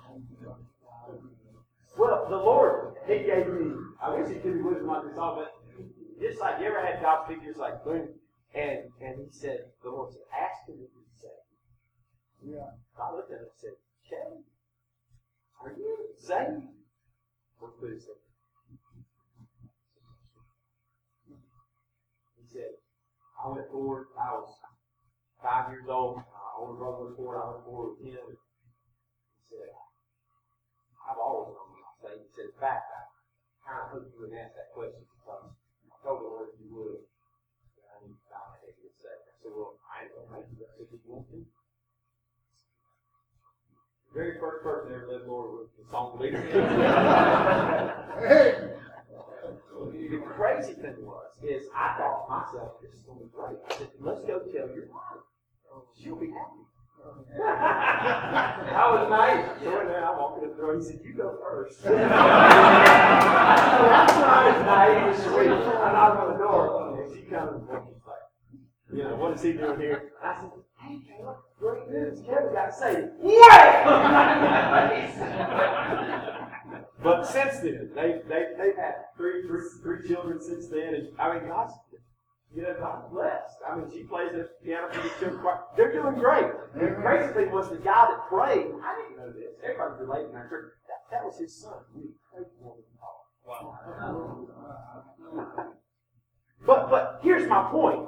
Well, the Lord, He gave me, I wish He could be with me like this all, but just like you ever had job figures like boom, and He said, the Lord said, ask Him what He said. Yeah. I looked at Him and said, Kevin, are you saved? What's what He said? He said, I went forward, I was 5 years old, my older brother went forward, I went forward with him. He said, I've always known what I say. He said, in fact, I kind of hoped you would ask that question because I told the Lord if you would, I need to bow my head and say. I said, well, I ain't going to make you. I said, if you want to. The very first person that ever led the Lord was the song leader. The crazy thing is I thought to myself, this is going to be great. I said, let's go tell your wife. She'll be happy. I was naive. So then I walked in the door. He said, you go first. That's naive and sweet. I knocked on the door. And she comes and she's like, what is he doing here? I said, hey, Caleb, great news. Kevin got saved. What? But since then, they've had three children since then, and I mean, God's blessed. I mean, she plays the piano for the children. They're doing great. And the crazy thing was the guy that prayed. I didn't know this. Everybody's related in our church. That was his son. We prayed for him. Wow. But here's my point.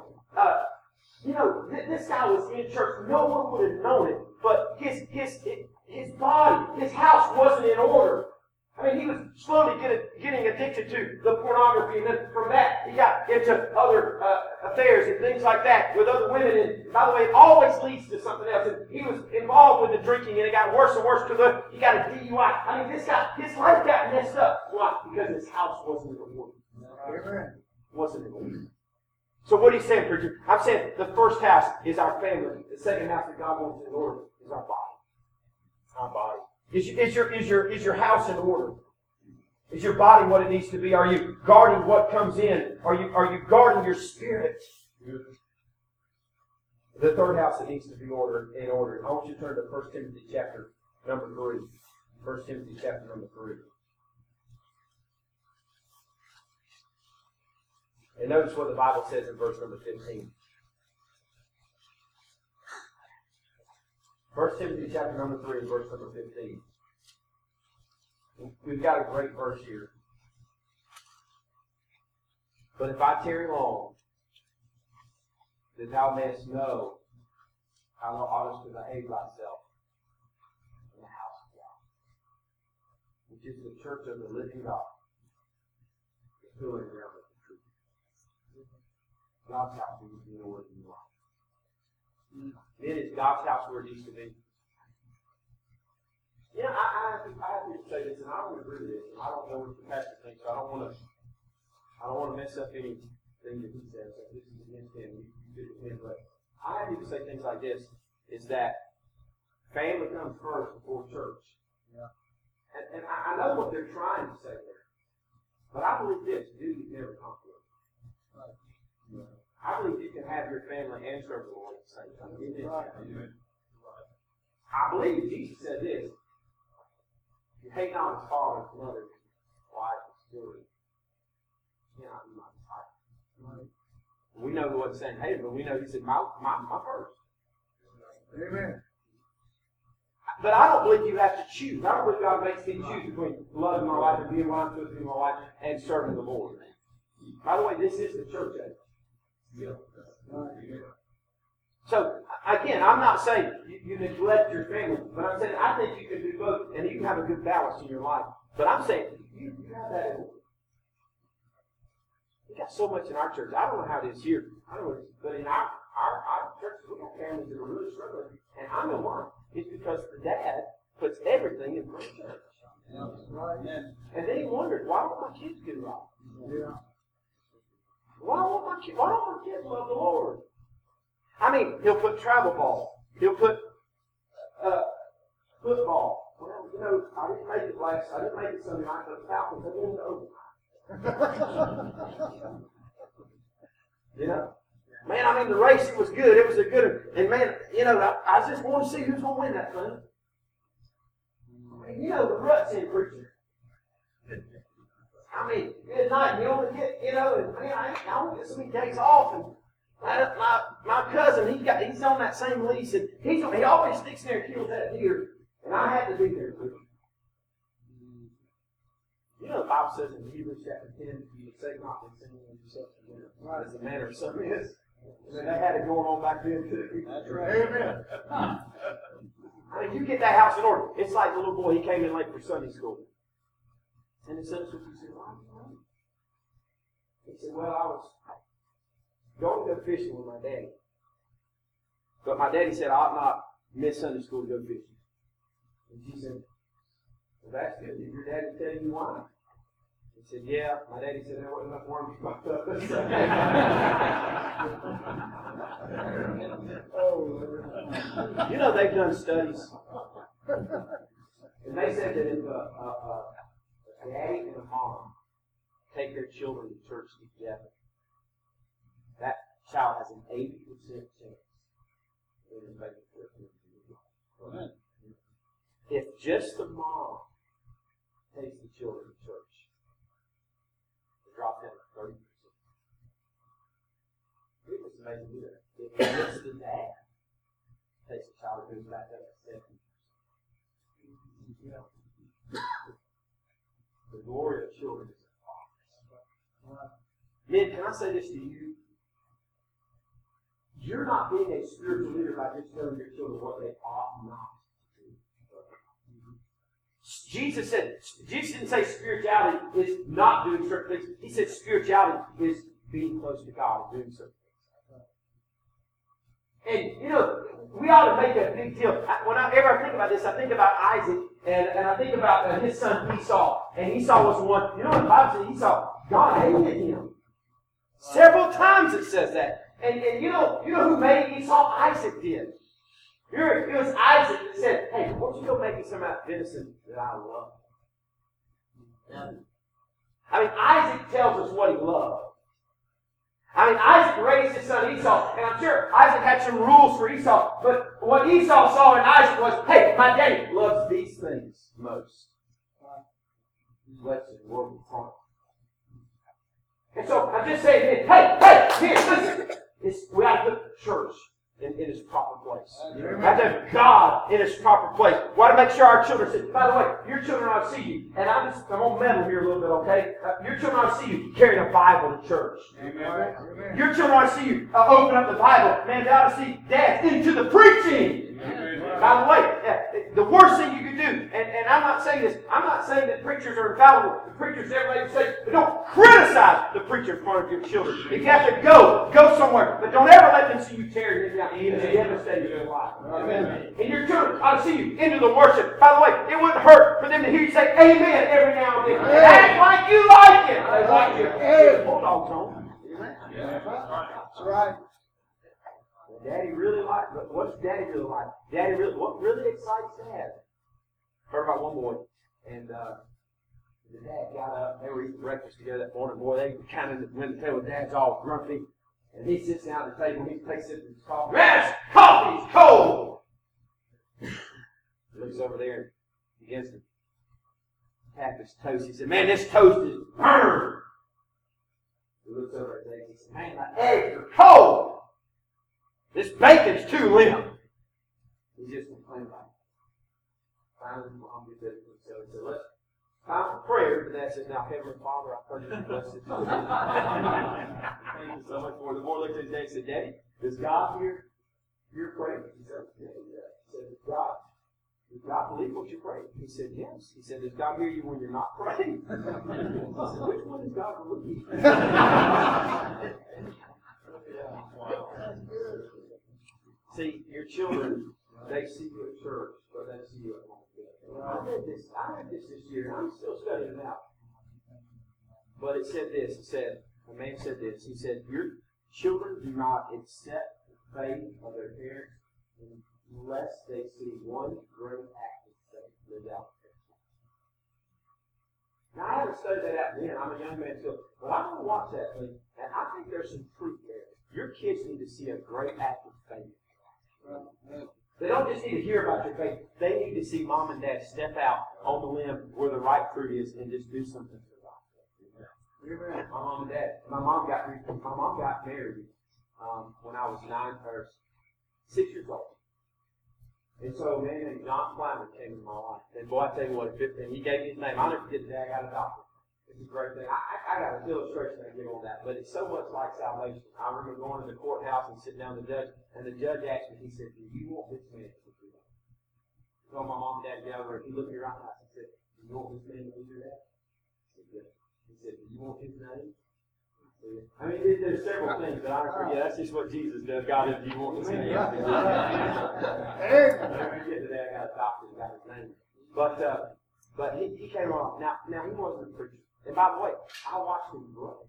This guy was in church. No one would have known it. But his body, his house wasn't in order. I mean, he was slowly getting addicted to the pornography, and then from that, he got into other affairs and things like that with other women. And by the way, it always leads to something else. And he was involved with the drinking, and it got worse and worse he got a DUI. I mean, this guy, his life got messed up. Why? Because his house wasn't in order. Amen. Wasn't in order. So what are you saying, preacher? I'm saying the first house is our family. The second house that God wants in order is our body. Our body. Is your house in order? Is your body what it needs to be? Are you guarding what comes in? Are you guarding your spirit? The third house that needs to be in order. I want you to turn to 1 Timothy chapter number 3. 1 Timothy chapter number 3. And notice what the Bible says in verse number 15. 1 Timothy chapter number 3 and verse number 15. We've got a great verse here. But if I tarry long, that thou mayest know how thou oughtest to behave thyself in the house of God, which is the church of the living God, the filling ground of the truth. God's house is the Lord in your life. Then it's God's house where it needs to be. Yeah, I have to say this, and I don't agree with this. I don't know what the pastor thinks, so I don't want to mess up anything that he says. So this is against him. You do with him, but I have to say things like this: is that family comes first before church. Yeah. And I know what they're trying to say there, but I believe this: duty never conflict. Right. Yeah. I believe you can have your family and serve the Lord at the same time. Right. I believe Jesus said this. You hate not his father, his mother, his wife, his children. You cannot be my disciple. Right. We know he wasn't saying hate, but we know he said, my first. Amen. But I don't believe you have to choose. I don't believe God makes me choose between loving my wife and being what I'm supposed to be my wife and serving the Lord. By the way, this is the church age. Yeah. Right. So, again, I'm not saying you neglect your family, but I'm saying I think you can do both, and you can have a good balance in your life. But I'm saying, you have that in order. We got so much in our church. I don't know how it is here. I don't know, but in our church, we got families that are really struggling. And I know why. It's because the dad puts everything in front of church. Yeah. Right. And then he wonders, why don't my kids get it right? Yeah. Why don't my kids love the Lord? I mean, he'll put travel ball. He'll put football. Well, you know, I didn't make it Sunday night, but the Falcons have been overtime. You know? Man, I mean, the race, it was good. It was a good, and man, you know, I just want to see who's going to win that thing. I mean, you know, the rut's in preaching. I mean, at night, you only get, you know, and man, I only get so many days off, and my cousin, he's on that same lease, and he always sticks there and kills that deer, and I had to be there with him. You know, the Bible says in Hebrews chapter 10, you forsake not the assembling of yourself together, right, as the manner of some is. And they had it going on back then too. That's right. Amen. I mean, you get that house in order. It's like the little boy, he came in late for Sunday school. And the Sunday school teacher said, why are you late? He said, well, I was going to go fishing with my daddy. But my daddy said I ought not miss Sunday school to go fishing. And she said, well, that's good. Did your daddy tell you why? He said, yeah. My daddy said there wasn't enough worms popped up. You know, they've done studies. And they said that if a daddy and a mom take their children to church together, that child has an 80% chance of making it. If just the mom takes the children to church, it drops down to 30%. It was amazing to do that. If just the dad takes the child, it goes back up to 70%. You know, the glory of children is in fathers. Men, can I say this to you? You're not being a spiritual leader by just telling your children what they ought not to do. Jesus didn't say spirituality is not doing certain things. He said spirituality is being close to God and doing certain things. And, you know, we ought to make a big deal. Whenever I think about this, I think about Isaac, and I think about his son Esau. And Esau was the one, you know what the Bible says? Esau, God hated him. Several times it says that. And you know who made Esau? Isaac did. It was Isaac that said, hey, why don't you go make me some of that venison that I love? I mean, Isaac tells us what he loved. I mean, Isaac raised his son Esau, and I'm sure Isaac had some rules for Esau, but what Esau saw in Isaac was, hey, my daddy loves these things most. Blessed and worldly fun. And so I'm just saying, hey, here, listen. We ought to put church in its proper place. Amen. Have to have God in its proper place. We want to make sure our children sit. By the way, your children ought to see you. And I'm going to meddle here a little bit, okay? Your children ought to see you carrying a Bible to church. Amen. Your children ought to see you open up the Bible. Man, they ought to see dads into the preaching. By the way, the worst thing you could do, and I'm not saying this, I'm not saying that preachers are infallible. The preachers, everybody say, but don't criticize the preacher in front of your children. If you have to go somewhere. But don't ever let them see you tearing it down. It's devastating your life. Amen. And your children ought to see you into the worship. By the way, it wouldn't hurt for them to hear you say amen every now and then. And act like you like it. They like you. Bulldogs on. That's right. Daddy really likes. What does Daddy really like? What really excites Dad? Heard about one boy, and the dad got up. They were eating breakfast together that morning. Boy, they kind of went to the table. Dad's all grumpy, and he sits down at the table. He takes a sip of his coffee. Yes, coffee's cold. He looks over there and begins to tap his toast. He said, "Man, this toast is burned." He looks over at Dad. He said, "Man, my eggs are cold. This bacon's too limp." He just complained about it. Finally, Mom gets it. So he said, "Let's time for prayer." And Dad says, "Now, Heavenly Father, I pray that you bless it." Thank you so much for it. The boy looked at his dad and said, "Daddy, does God hear your prayer?" He said, "Yeah." He said, does God believe what you pray?" He said, "Yes." He said, "Does God hear you when you're not praying?" He said, "Which one does God believe?" See, your children, they see you at church, but they see you at home. I read this year, and I'm still studying it out. But it said this, a man said this, he said, your children do not accept the faith of their parents unless they see one great act of faith lived out. Now, I haven't studied that out then. I'm a young man still. But I'm going to watch that thing, and I think there's some truth there. Your kids need to see a great act of faith. They don't just need to hear about your faith. They need to see Mom and Dad step out on the limb where the right fruit is and just do something for God. Amen. My mom got married when I was 6 years old. And so a man named John Clymer came into my life. And boy, I tell you what, and he gave me his name. I'll never forget the day I got adopted. It's a great thing. I got an illustration I can give on that, but it's so much like salvation. I remember going to the courthouse and sitting down with the judge, and the judge asked me, he said, "Do you want this man to be your dad?" I told my mom and dad together, and he looked me right in the eyes and said, "Do you want this man to be your dad?" I said, "Yes." He said, "Do you want his name?" I mean, there's several things that I forget. That's just what Jesus does. God is, "Do you want this name?" I never get to that. I got adopted and got his name. But he came on. Now he wasn't a preacher. And by the way, I watched him grow.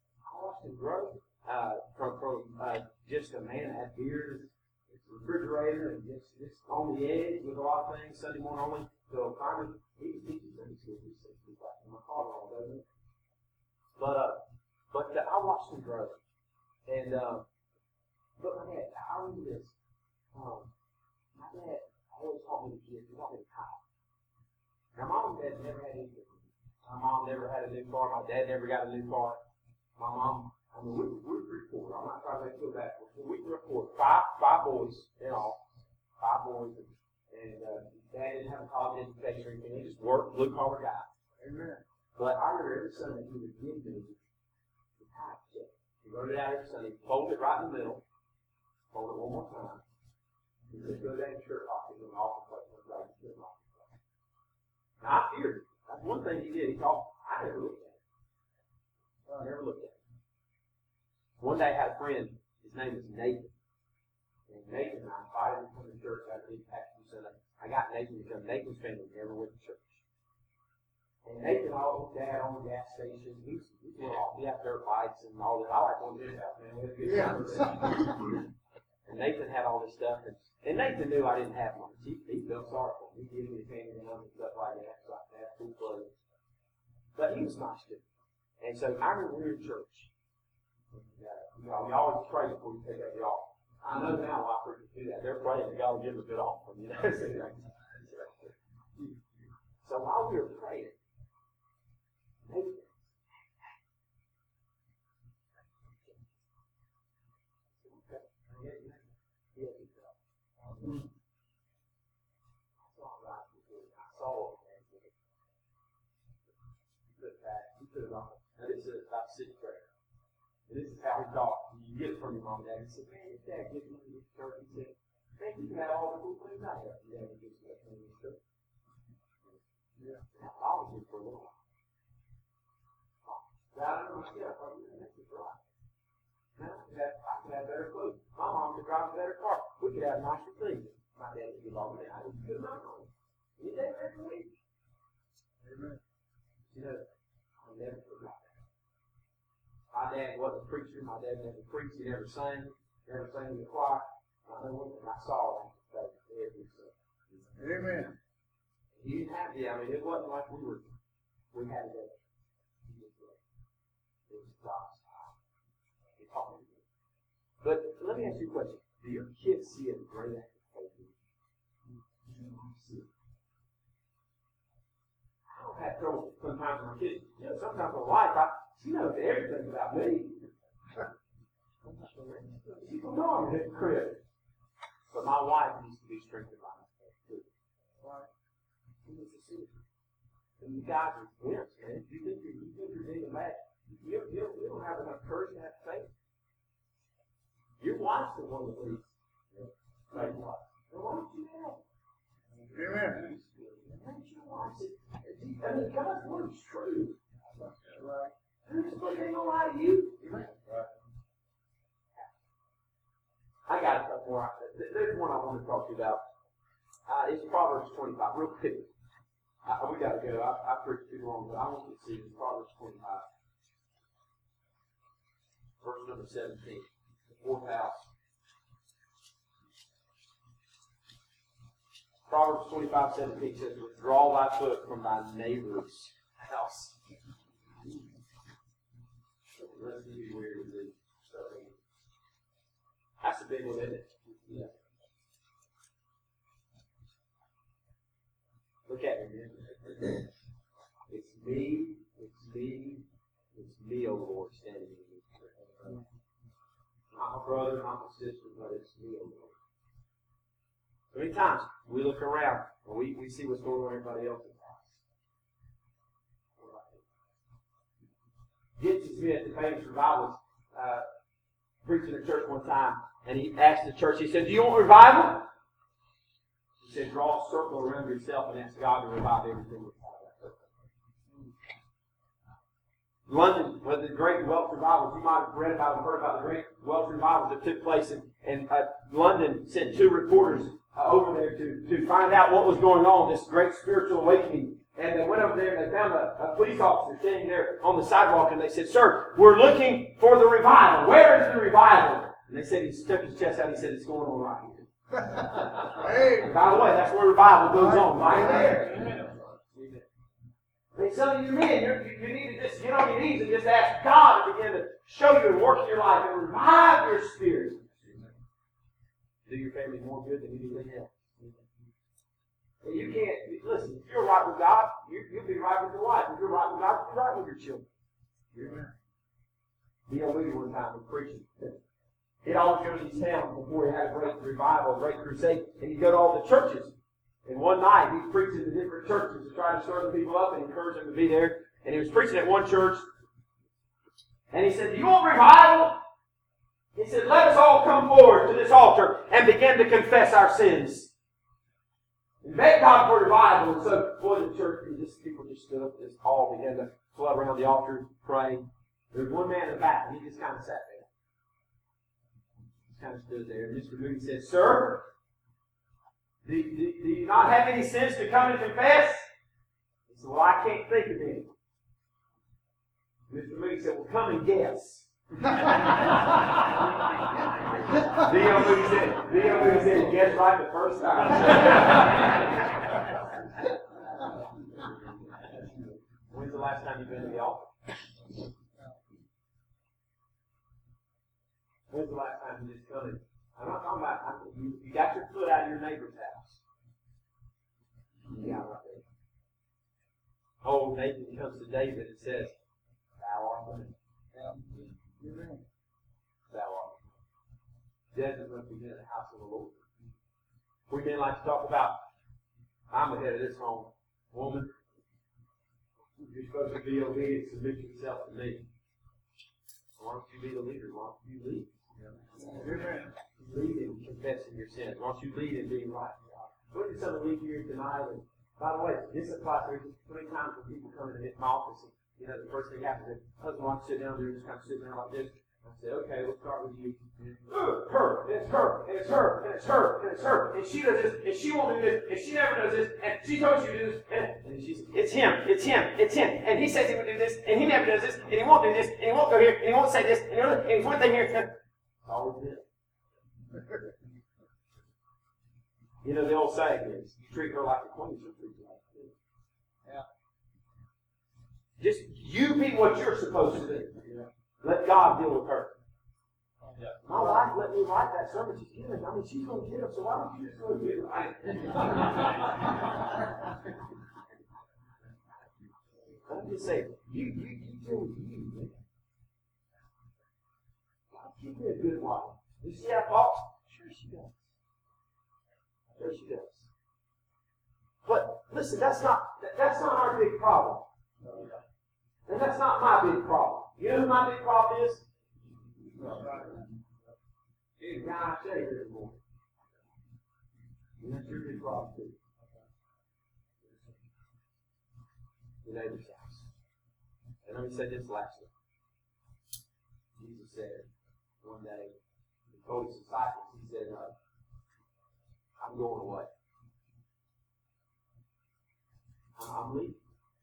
From just a man that had beard, refrigerator, and just on the edge with a lot of things, Sunday morning only. So finally, he was teaching Sunday school. My father all does it. But I watched him grow. And but my dad, I remember this. My dad always taught me to give. He taught me to tithe. Now, Mom and Dad never had anything. My mom never had a new car. My dad never got a new car. My mom, we were pretty poor. I'm not trying to make you feel bad. We were poor. Five boys in all. 5 boys. And Dad didn't have a college education or anything. He just worked, blue-collar guy. Amen. But I remember every Sunday he would give me the tithe check. He wrote it out every Sunday. Fold it right in the middle. Fold it one more time. He said, "Go down to church office and offer place." Now, I feared it. That's one thing he did. He thought, I never looked at it. One day I had a friend. His name was Nathan. And Nathan and I invited him to come to church after he pastor Sunday. I got Nathan to come. Nathan's family never went to church. And Nathan, all his dad on the gas station. He had dirt bikes and all this. I like going to his house, man. We had a good time. And Nathan had all this stuff. And Nathan knew I didn't have much. He felt sorry for me. He gave me the candy and stuff like that. So I had cool clothes. But he was nice too. And so I remember we were in church. We always pray before we take up the offering. I know now why preachers do that. They're praying that God will give them a good offering, you know. So while we were praying, Nathan, he had Now this is about sixth grade. And this is how he talked. You get it from your mom and dad. He said, man, your dad gives me this church. He said, man, you can have all the cool things I have. Your dad gives me that thing in this church. Yeah. I was here for a little while. I don't know myself. I mean, that's just right. Now, I could have better clothes. My mom could drive a better car. We could have nicer things. My dad would give all of that. I didn't do my own. You did every week. Amen. You know, I'll never forget that. My dad wasn't a preacher. My dad never preached. He never sang. Never sang in the choir. I know I saw that every Sunday. Amen. He didn't have I mean, it wasn't like we had it. It was God's time. He taught me. But let me ask you a question. Do your kids see a great act of faith? I don't have trouble sometimes with my kids. You know, sometimes my wife, she knows everything about me. She don't know I'm a hypocrite. But my wife needs to be strengthened by my faith too. Right? She needs to see it. And you guys are wimps, man. You think you're being mad. You don't have enough courage to have faith. Your wife's the one that leads. Right? Why don't you help? Amen. I mean, God's word is true. Right. Who's going to lie to you? Right. I got a couple more. There's one I want to talk to you about. It's Proverbs 25. Real quick. We got to go. I preached too long, but I want you to see it. Proverbs 25. Verse number 17. The fourth house. Proverbs 25:17 says, withdraw thy foot from thy neighbor's house. Let's be weird with this. That's a big one, isn't it? Yeah. Look at me, man. It's me, O Lord, standing in the not my brother, not my sister, but it's me, O Lord. So many times we look around and we see what's going on in everybody else's house. Gibson Smith, the famous revivalist, preached in a church one time, and he asked the church, he said, do you want revival? He said, draw a circle around yourself and ask God to revive everything with that. London was the great Welsh revivals. You might have read about and heard about the great Welsh revivals that took place in London. Sent 2 reporters over there to find out what was going on, this great spiritual awakening. And they went over there and they found a police officer standing there on the sidewalk, and they said, sir, we're looking for the revival. Where is the revival? And they said, he stuck his chest out, he said, it's going on right here. Hey. By the way, that's where revival goes on, right there. I mean, some of you men, you need to just get on your knees and just ask God to begin to show you and work in your life and revive your spirit. Do your family more good than anything else. You can't, listen, if you're right with God, you'll be right with your wife. If you're right with God, you'll be right with your children. D.L. Moody one time was preaching. He'd always go to these towns before he had a great revival, a great crusade, and he'd go to all the churches. And one night, he was preaching to different churches to try to stir the people up and encourage them to be there. And he was preaching at one church, and he said, do you want revival? He said, let us all come forward to this altar and begin to confess our sins. And beg God for revival. And so, boy, the church, people just stood up, just all began to flood around the altar, pray. There was one man in the back, and he just kind of sat there. Just kind of stood there. And Mr. Moody said, sir, do you not have any sins to come and confess? He said, well, I can't think of any. Mr. Moody said, well, come and guess. D.L. Moody said, guess right the first time. When's the last time you've been to the altar? When's the last time you just come in? I'm not talking about, you got your foot out of your neighbor's house. Yeah, right there. Old Nathan comes to David and says, thou art the man. Thou art. Desert must be in the house of the Lord. We men like to talk about, I'm the head of this home. Woman, You're supposed to be obedient, submit yourself to me. Why don't you be the leader? Why don't you lead? Amen. Lead in confessing your sins. Why don't you lead in being right with God? Look at some of lead here tonight. And by the way, this applies to 3 times when people come into my office. And, the first thing happens is husband and wife sit down there and just kind of sit there like this. I say, okay, let's start with you. Her, and it's her, and it's her, and it's her, and it's her. And she does this, and she won't do this, and she never does this, and she told you to do this, and she's, it's him, it's him, it's him. And he says he would do this, and he never does this, and he won't do this, and he won't go here, and he won't say this, and he's one thing here. It's always him. The old saying is, you treat her like a queen, she'll treat you like a king. Yeah. Just you be what you're supposed to do. Let God deal with her. Yeah. My wife let me write that sermon she's giving. I mean, she's going to get it, so why don't you just go and get it? I'm just saying, you deal with you, man. God, give me a good wife. Does she have faults? Sure she does. Sure she does. But listen, that's not our big problem. And that's not my big problem. You know who my big problem is? The guy I saved this morning. And that's your big problem too. The neighbor's house. And let me say this lastly. Jesus said one day, he told his disciples, he said, I'm going away. I'm leaving.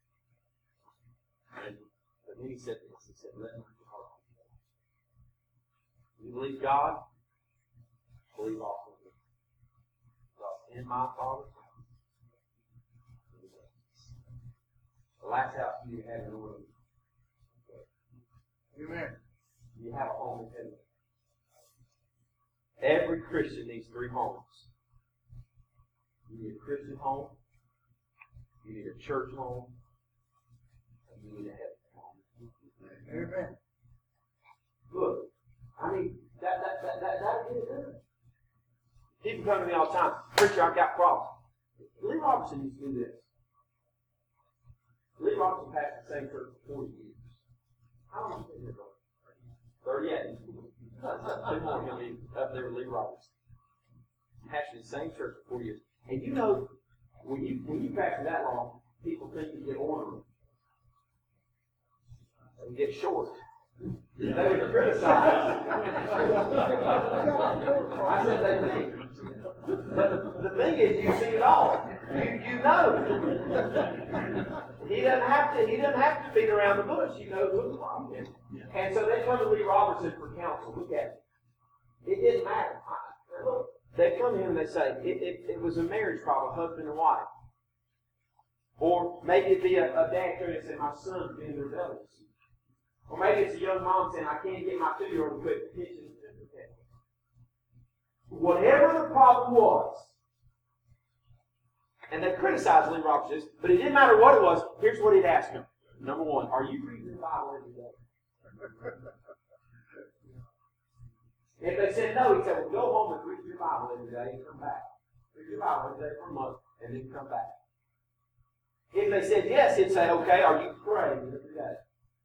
But then he said this. He said, let my heart be there. You believe God? Believe also me. Because in my Father's house, the last house you have in order. Amen. You have a home in heaven. Every Christian needs 3 homes. You need a Christian home. You need a church home. And you need a heaven home. Amen. Look, I mean, that get it done. People come to me all the time, preacher, I've got problems. Lee Robertson used to do this. Lee Robertson pastored the same church for 40 years. How long has he been here, brother? 38. 2 more going to be up there with Lee Robertson. Pastored the same church for 40 years. And when you pastor that long, people think you get ornery. And get short. They would criticize. I said they think. But the thing is, you see it all. You know. He doesn't have to beat around the bush. You know who the problem is. And so they come to Lee Robertson for counsel. Look at it. It didn't matter. Look, they come to him and they say, it was a marriage problem, husband and wife. Or maybe it'd be a dad coming and say, my son's being rebellious. Or maybe it's a young mom saying, I can't get my 2-year-old to quit the kitchen. Whatever the problem was, and they criticized Lee Robertson, but it didn't matter what it was, here's what he'd ask him. Number 1, are you reading the Bible every day? If they said no, he'd say, well, go home and read your Bible every day and come back. Read your Bible every day for a month and then come back. If they said yes, he'd say, okay, are you praying every day?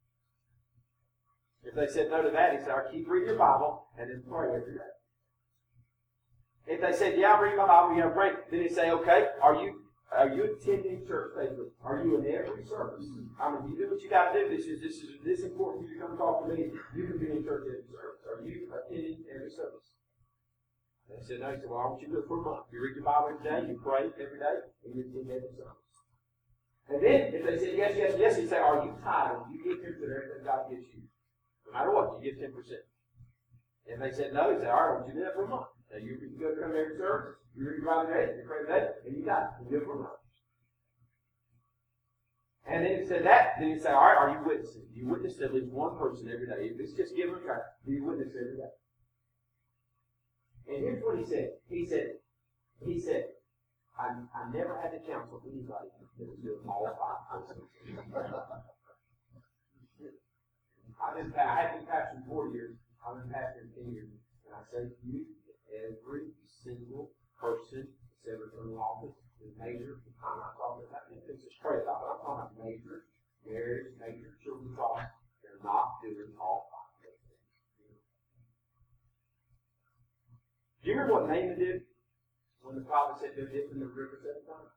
If they said no to that, he'd say, all right, keep reading your Bible and then pray every day. If they said, yeah, I'm reading my Bible, you know, pray, then he'd say, okay, are you attending church faithfully? Are you in every service? I mean, you do what you got to do. This is important for you to come talk to me. You can be in church every service. Are you attending every service? And they said, no. He said, well, I want you to do it for a month. You read your Bible every day, you pray every day, and you attend every service. And then, if they said yes, yes, yes, he'd say, are you tithing? You give 10% of everything God gives you. No matter what, you give 10%. If they said no, he'd say, all right, I want you to do that for a month. Now, you go come to every service, you read your Bible every day, you pray every day, and you got it. You do it for a month. And then he said that, then he'd say, all right, are you witnessing? Do you witness to at least one person every day? If it's just giving a try, do you witness every day? And here's what he said. He said, I never had to counsel anybody that was doing all 5 persons. I had been pastoring 4 years. I've been pastoring 10 years. And I say to you, every single person that's ever come in office is major. I'm not talking about this is straight up. I'm talking about major in Do you remember what Naaman did when the prophet said to dip in the river 7 times?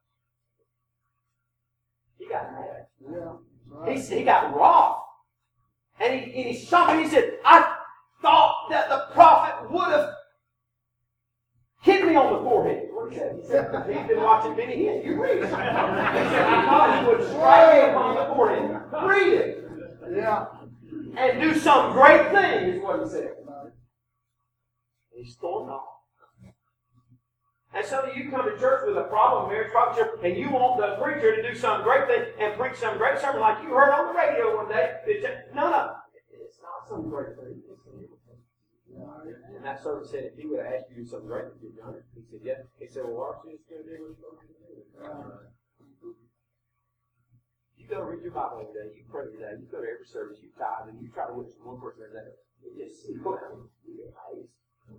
He got mad. Yeah. Right. He got wroth. And he said, I thought that the prophet would have hit me on the forehead. What he said? He said, he's been watching Benny Hinn. You read it. He said, I thought he would strike me upon the forehead. Read it. Yeah. And do some great thing, is what he said. He stormed off. And some of you come to church with a problem, marriage problem, and you want the preacher to do some great thing and preach some great sermon like you heard on the radio one day. No. It's not some great thing. And that servant said, if he would have asked you to do something great, would you have done it? He said, yeah. He said, well, aren't you just going to do what you're supposed to do? You go read your Bible every day, you pray every day, you go to every service, you tithe, and you try to witness one person every day. You just you get amazed.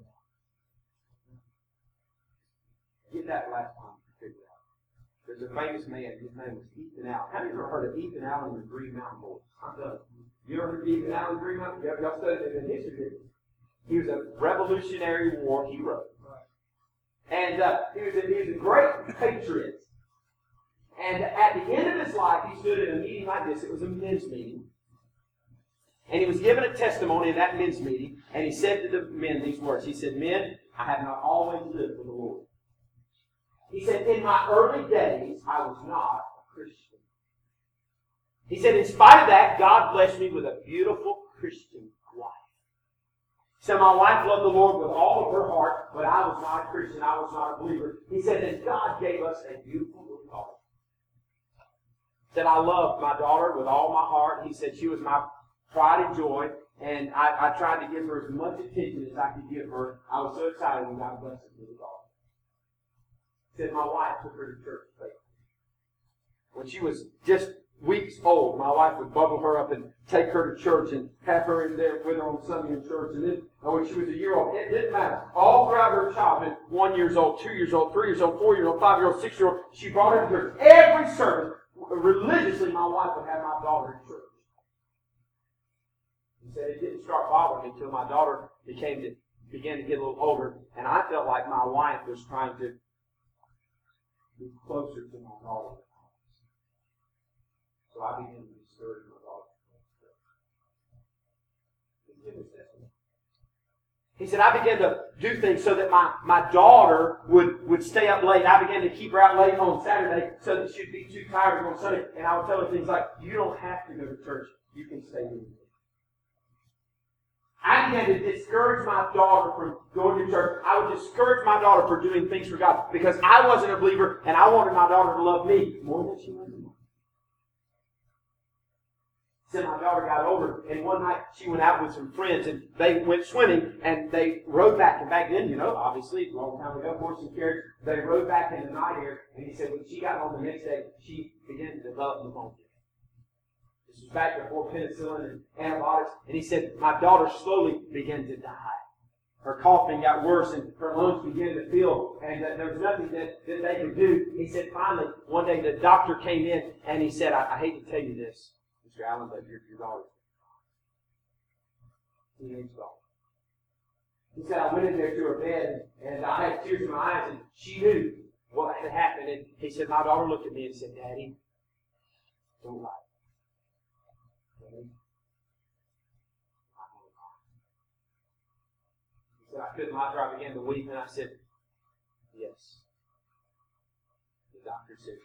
Get that last time figured out. There's a famous man, his name was Ethan Allen. Have you ever heard of Ethan Allen and the Green Mountain Boys? I'm done. You ever heard of Ethan Allen and the Green Mountain Boys? Y'all studied it in history. He was a Revolutionary War hero. And he was a great patriot. And at the end of his life, he stood in a meeting like this. It was a men's meeting. And he was given a testimony in that men's meeting. And he said to the men these words. He said, men, I have not always lived for the Lord. He said, in my early days, I was not a Christian. He said, in spite of that, God blessed me with a beautiful Christian wife. He said, my wife loved the Lord with all of her heart, but I was not a Christian. I was not a believer. He said, and God gave us a beautiful little daughter. He said, I loved my daughter with all my heart. He said, she was my pride and joy, and I tried to give her as much attention as I could give her. I was so excited when God blessed us with a daughter. He said, my wife took her to church faithfully. When she was just weeks old, my wife would bubble her up and take her to church and have her in there with her on Sunday in church. And then when she was a year old, it didn't matter. All throughout her childhood, 1 year old, 2 years old, 3 years old, 4 years old, 5 years old, 6 year old, she brought her to church. Every service, religiously, my wife would have my daughter in church. He said it didn't start bothering me until my daughter began to get a little older, and I felt like my wife was trying to move closer to my daughter. So I began to discourage my daughter. He said, I began to do things so that my daughter would stay up late. I began to keep her out late on Saturday so that she'd be too tired to go on Sunday. And I would tell her things like, you don't have to go to church. You can stay with me. I began to discourage my daughter from going to church. I would discourage my daughter for doing things for God because I wasn't a believer and I wanted my daughter to love me more than she loved me. Then my daughter got older, and one night she went out with some friends, and they went swimming, and they rode back. And back then, obviously, a long time ago, horse and carriage, they rode back in the night air. And he said when she got home the next day, she began to develop pneumonia. This was back before penicillin and antibiotics. And he said my daughter slowly began to die. Her coughing got worse, and her lungs began to fill, and there was nothing that they could do. He said finally, one day the doctor came in, and he said, I hate to tell you this, Mr. Allen, but your daughter. Teenage daughter. He said, I went in there to her bed, and I had tears in my eyes, and she knew what had happened. And he said, my daughter looked at me and said, Daddy, don't lie. Daddy, he said, I couldn't lie to her. I began to weep, and I said, yes. The doctor said,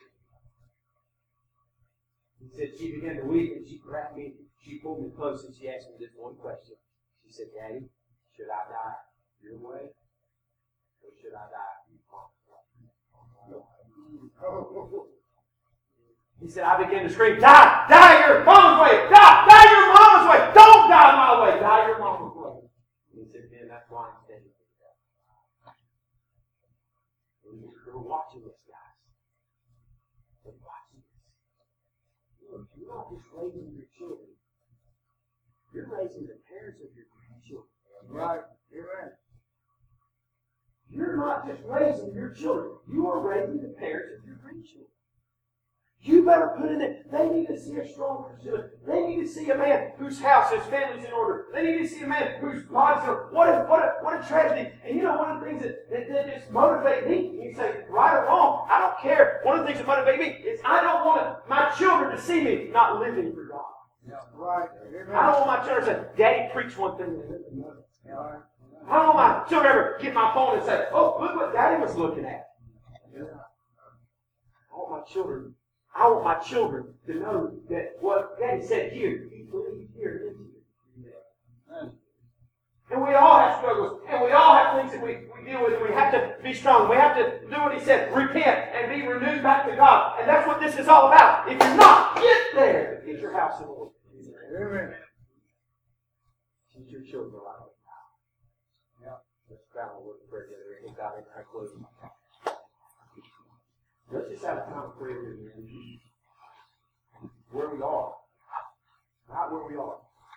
he said she began to weep, and she grabbed me, she pulled me close, and she asked me this one question. She said, Daddy, should I die your way, or should I die your mom's way? He said, I began to scream, die your mom's way, die your mama's way, don't die my way, die your mama's way. And he said, man, that's why I'm standing here. You're watching this, guys. You're watching this. You're not just raising your children. You're raising the parents of your grandchildren. Right. You're right. You're not just raising your children. You are raising the parents of your grandchildren. You better put in it. They need to see a strong Christian. They need to see a man whose house, his family's in order. They need to see a man whose body's in order. What a tragedy. And you know one of the things that just motivate me, you say, right or wrong, I don't care. One of the things that motivate me is I don't want my children to see me not living for God. Yeah, right. I don't want my children to say, Daddy preached one thing and live another. Yeah, right. I don't want my children to ever get my phone and say, oh, look what Daddy was looking at. Yeah. I want my children to know that what Daddy said here, he believes here and here. And we all have struggles, and we all have things that we deal with, and we have to be strong. We have to do what he said, repent and be renewed back to God. And that's what this is all about. If you're not, get there. Get your house in order. Amen. Teach your children right now. Yeah. Let's bow a word of prayer together and God in our closing. Let's just have a time of prayer here. Where we are. Not where we are.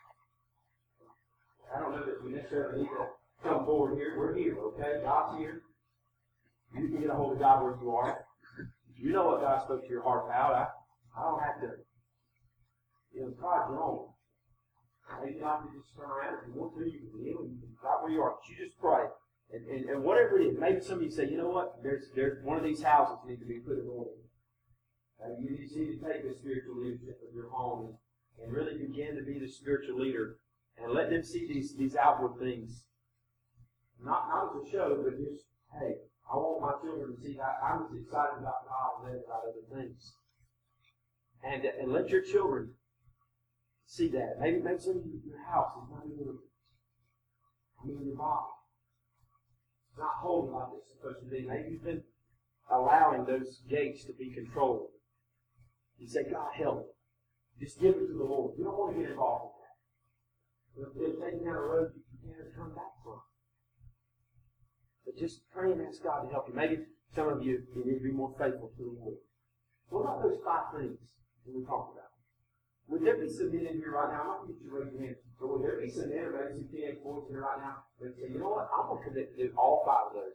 I don't know that we necessarily need to come forward here. We're here, okay? God's here. You can get a hold of God where you are. You know what God spoke to your heart about. I don't have to, prod you on. Maybe not to just turn around. If you want to, you can kneel. You can right where you are. But you just pray. And whatever it is, maybe some of you say, you know what? There's one of these houses need to be put in order. You need to take the spiritual leadership of your home and really begin to be the spiritual leader. And let them see these outward things. Not as a show, but just, hey, I want my children to see I'm as excited about God as about other things. And let your children see that. Maybe some of your house is not even your body. It's not holy like it's supposed to be. Maybe you've been allowing those gates to be controlled. You say, God, help me. Just give it to the Lord. You don't want to get involved in that. If they're taking down a road you can't turn back from. But just pray and ask God to help you. Maybe some of you need to be more faithful to the Lord. What about those 5 things that we talked about? Would there be some men in here right now? I'm not going to get you to raise your hand. But would there be some men or maybe some teenage boys in here right now that say, you know what? I'm going to commit to do all 5 of those.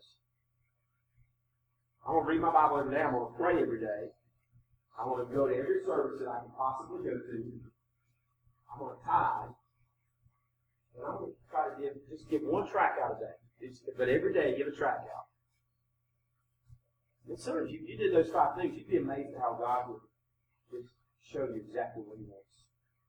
I'm going to read my Bible every day. I'm going to pray every day. I'm going to go to every service that I can possibly go to. I'm going to tithe. And I'm going to try to give one track out a day. But every day, give a track out. And some of you did those 5 things, you'd be amazed at how God would just show you exactly what He wants.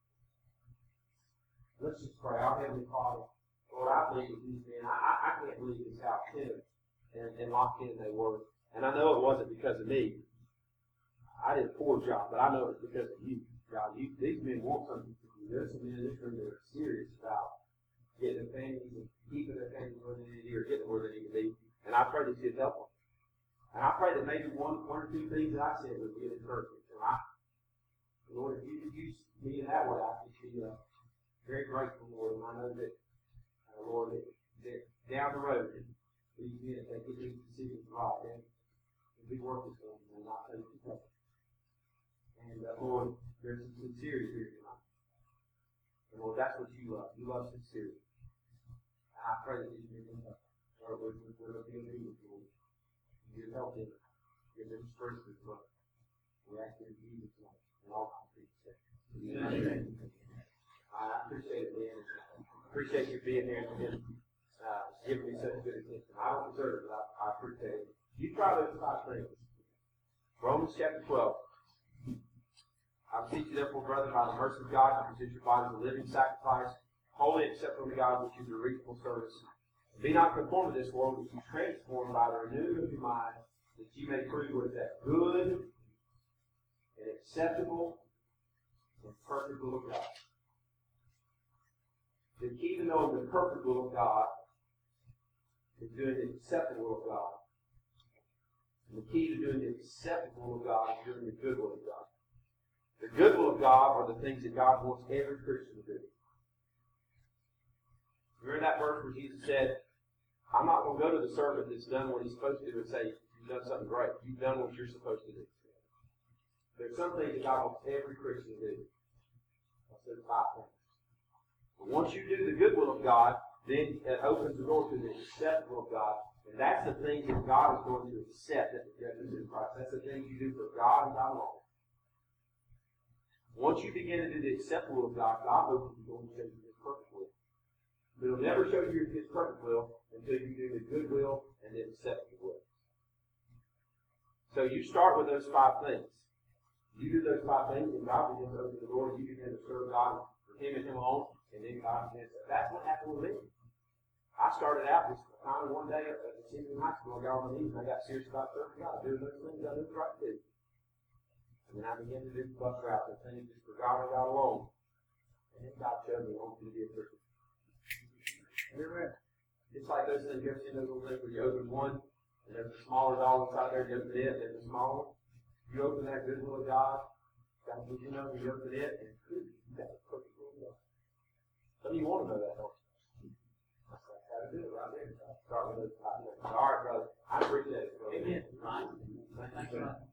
Let's just pray. Our Heavenly Father, Lord, I believe with these men. I can't believe just how attentive and locked in they were. And I know it wasn't because of me. I did a poor job, but I know it's because of you, God. These men want something from you. There's some men in this room that are serious about getting their families and keeping their families where they need to be or getting where they need to be. And I pray that you'd help them. And I pray that maybe one or 2 things that I said would be an encouragement. And Lord, if you could use me in that way, I could be very grateful, Lord. And I know that, Lord, that down the road, these men, if they get these decisions right, then it'll be worth it for them and not take the trouble. And Lord, there's some sincerity here tonight. And Lord, that's what you love. You love sincerity. And I pray that these men will Lord, we're be obedient, Lord. You help them. Give them strength as well. We ask you in Jesus' name. And all my people say. I appreciate it, man. I appreciate you being here and giving me such good attention. I don't deserve it, but I appreciate it. You try those 5 things. Romans chapter 12. I beseech you, therefore, brethren, by the mercy of God, to present your body as a living sacrifice, holy and acceptable to God, which is your reasonable service. Be not conformed to this world, but be transformed by the renewing of your mind, that you may prove what is that good and acceptable and perfect will of God. The key to knowing the perfect will of God is doing the acceptable will of God. And the key to doing the acceptable will of God is doing the good will of God. The good will of God are the things that God wants every Christian to do. Remember that verse where Jesus said, I'm not going to go to the servant that's done what he's supposed to do and say, you've done something great. You've done what you're supposed to do. There's some things that God wants every Christian to do. I said 5 things. But once you do the good will of God, then it opens the door to the acceptable of God. And that's the things that God is going to accept at the judgment of Christ. That's the things you do for God and God alone. Once you begin to do the acceptable will of God, God opens the door and shows you His perfect will. But He'll never show you His perfect will until you do the good will and the acceptable will. So you start with those 5 things. You do those 5 things, and God begins to open the door, and you begin to serve God for Him and Him alone, and then God begins to. That's what happened with me. I started out just kind of one day at the senior high school. I got on my knees and I got serious about serving God, doing those things I knew was right to do. And then I began to do bus routes and things just for God and God alone. And then God showed me I want you to be a Christian. Amen. It's like those things. You ever seen those little things where you open one and there's a smaller dog inside there, you open it, and there's a smaller one? You open that good will of God, God what you know, you open it, and you got the perfect will of God. Some of you want to know that, don't you? That's like how to do it right there. Start with those 5 things. All right, brother. I appreciate it. Amen. Right. Thank you.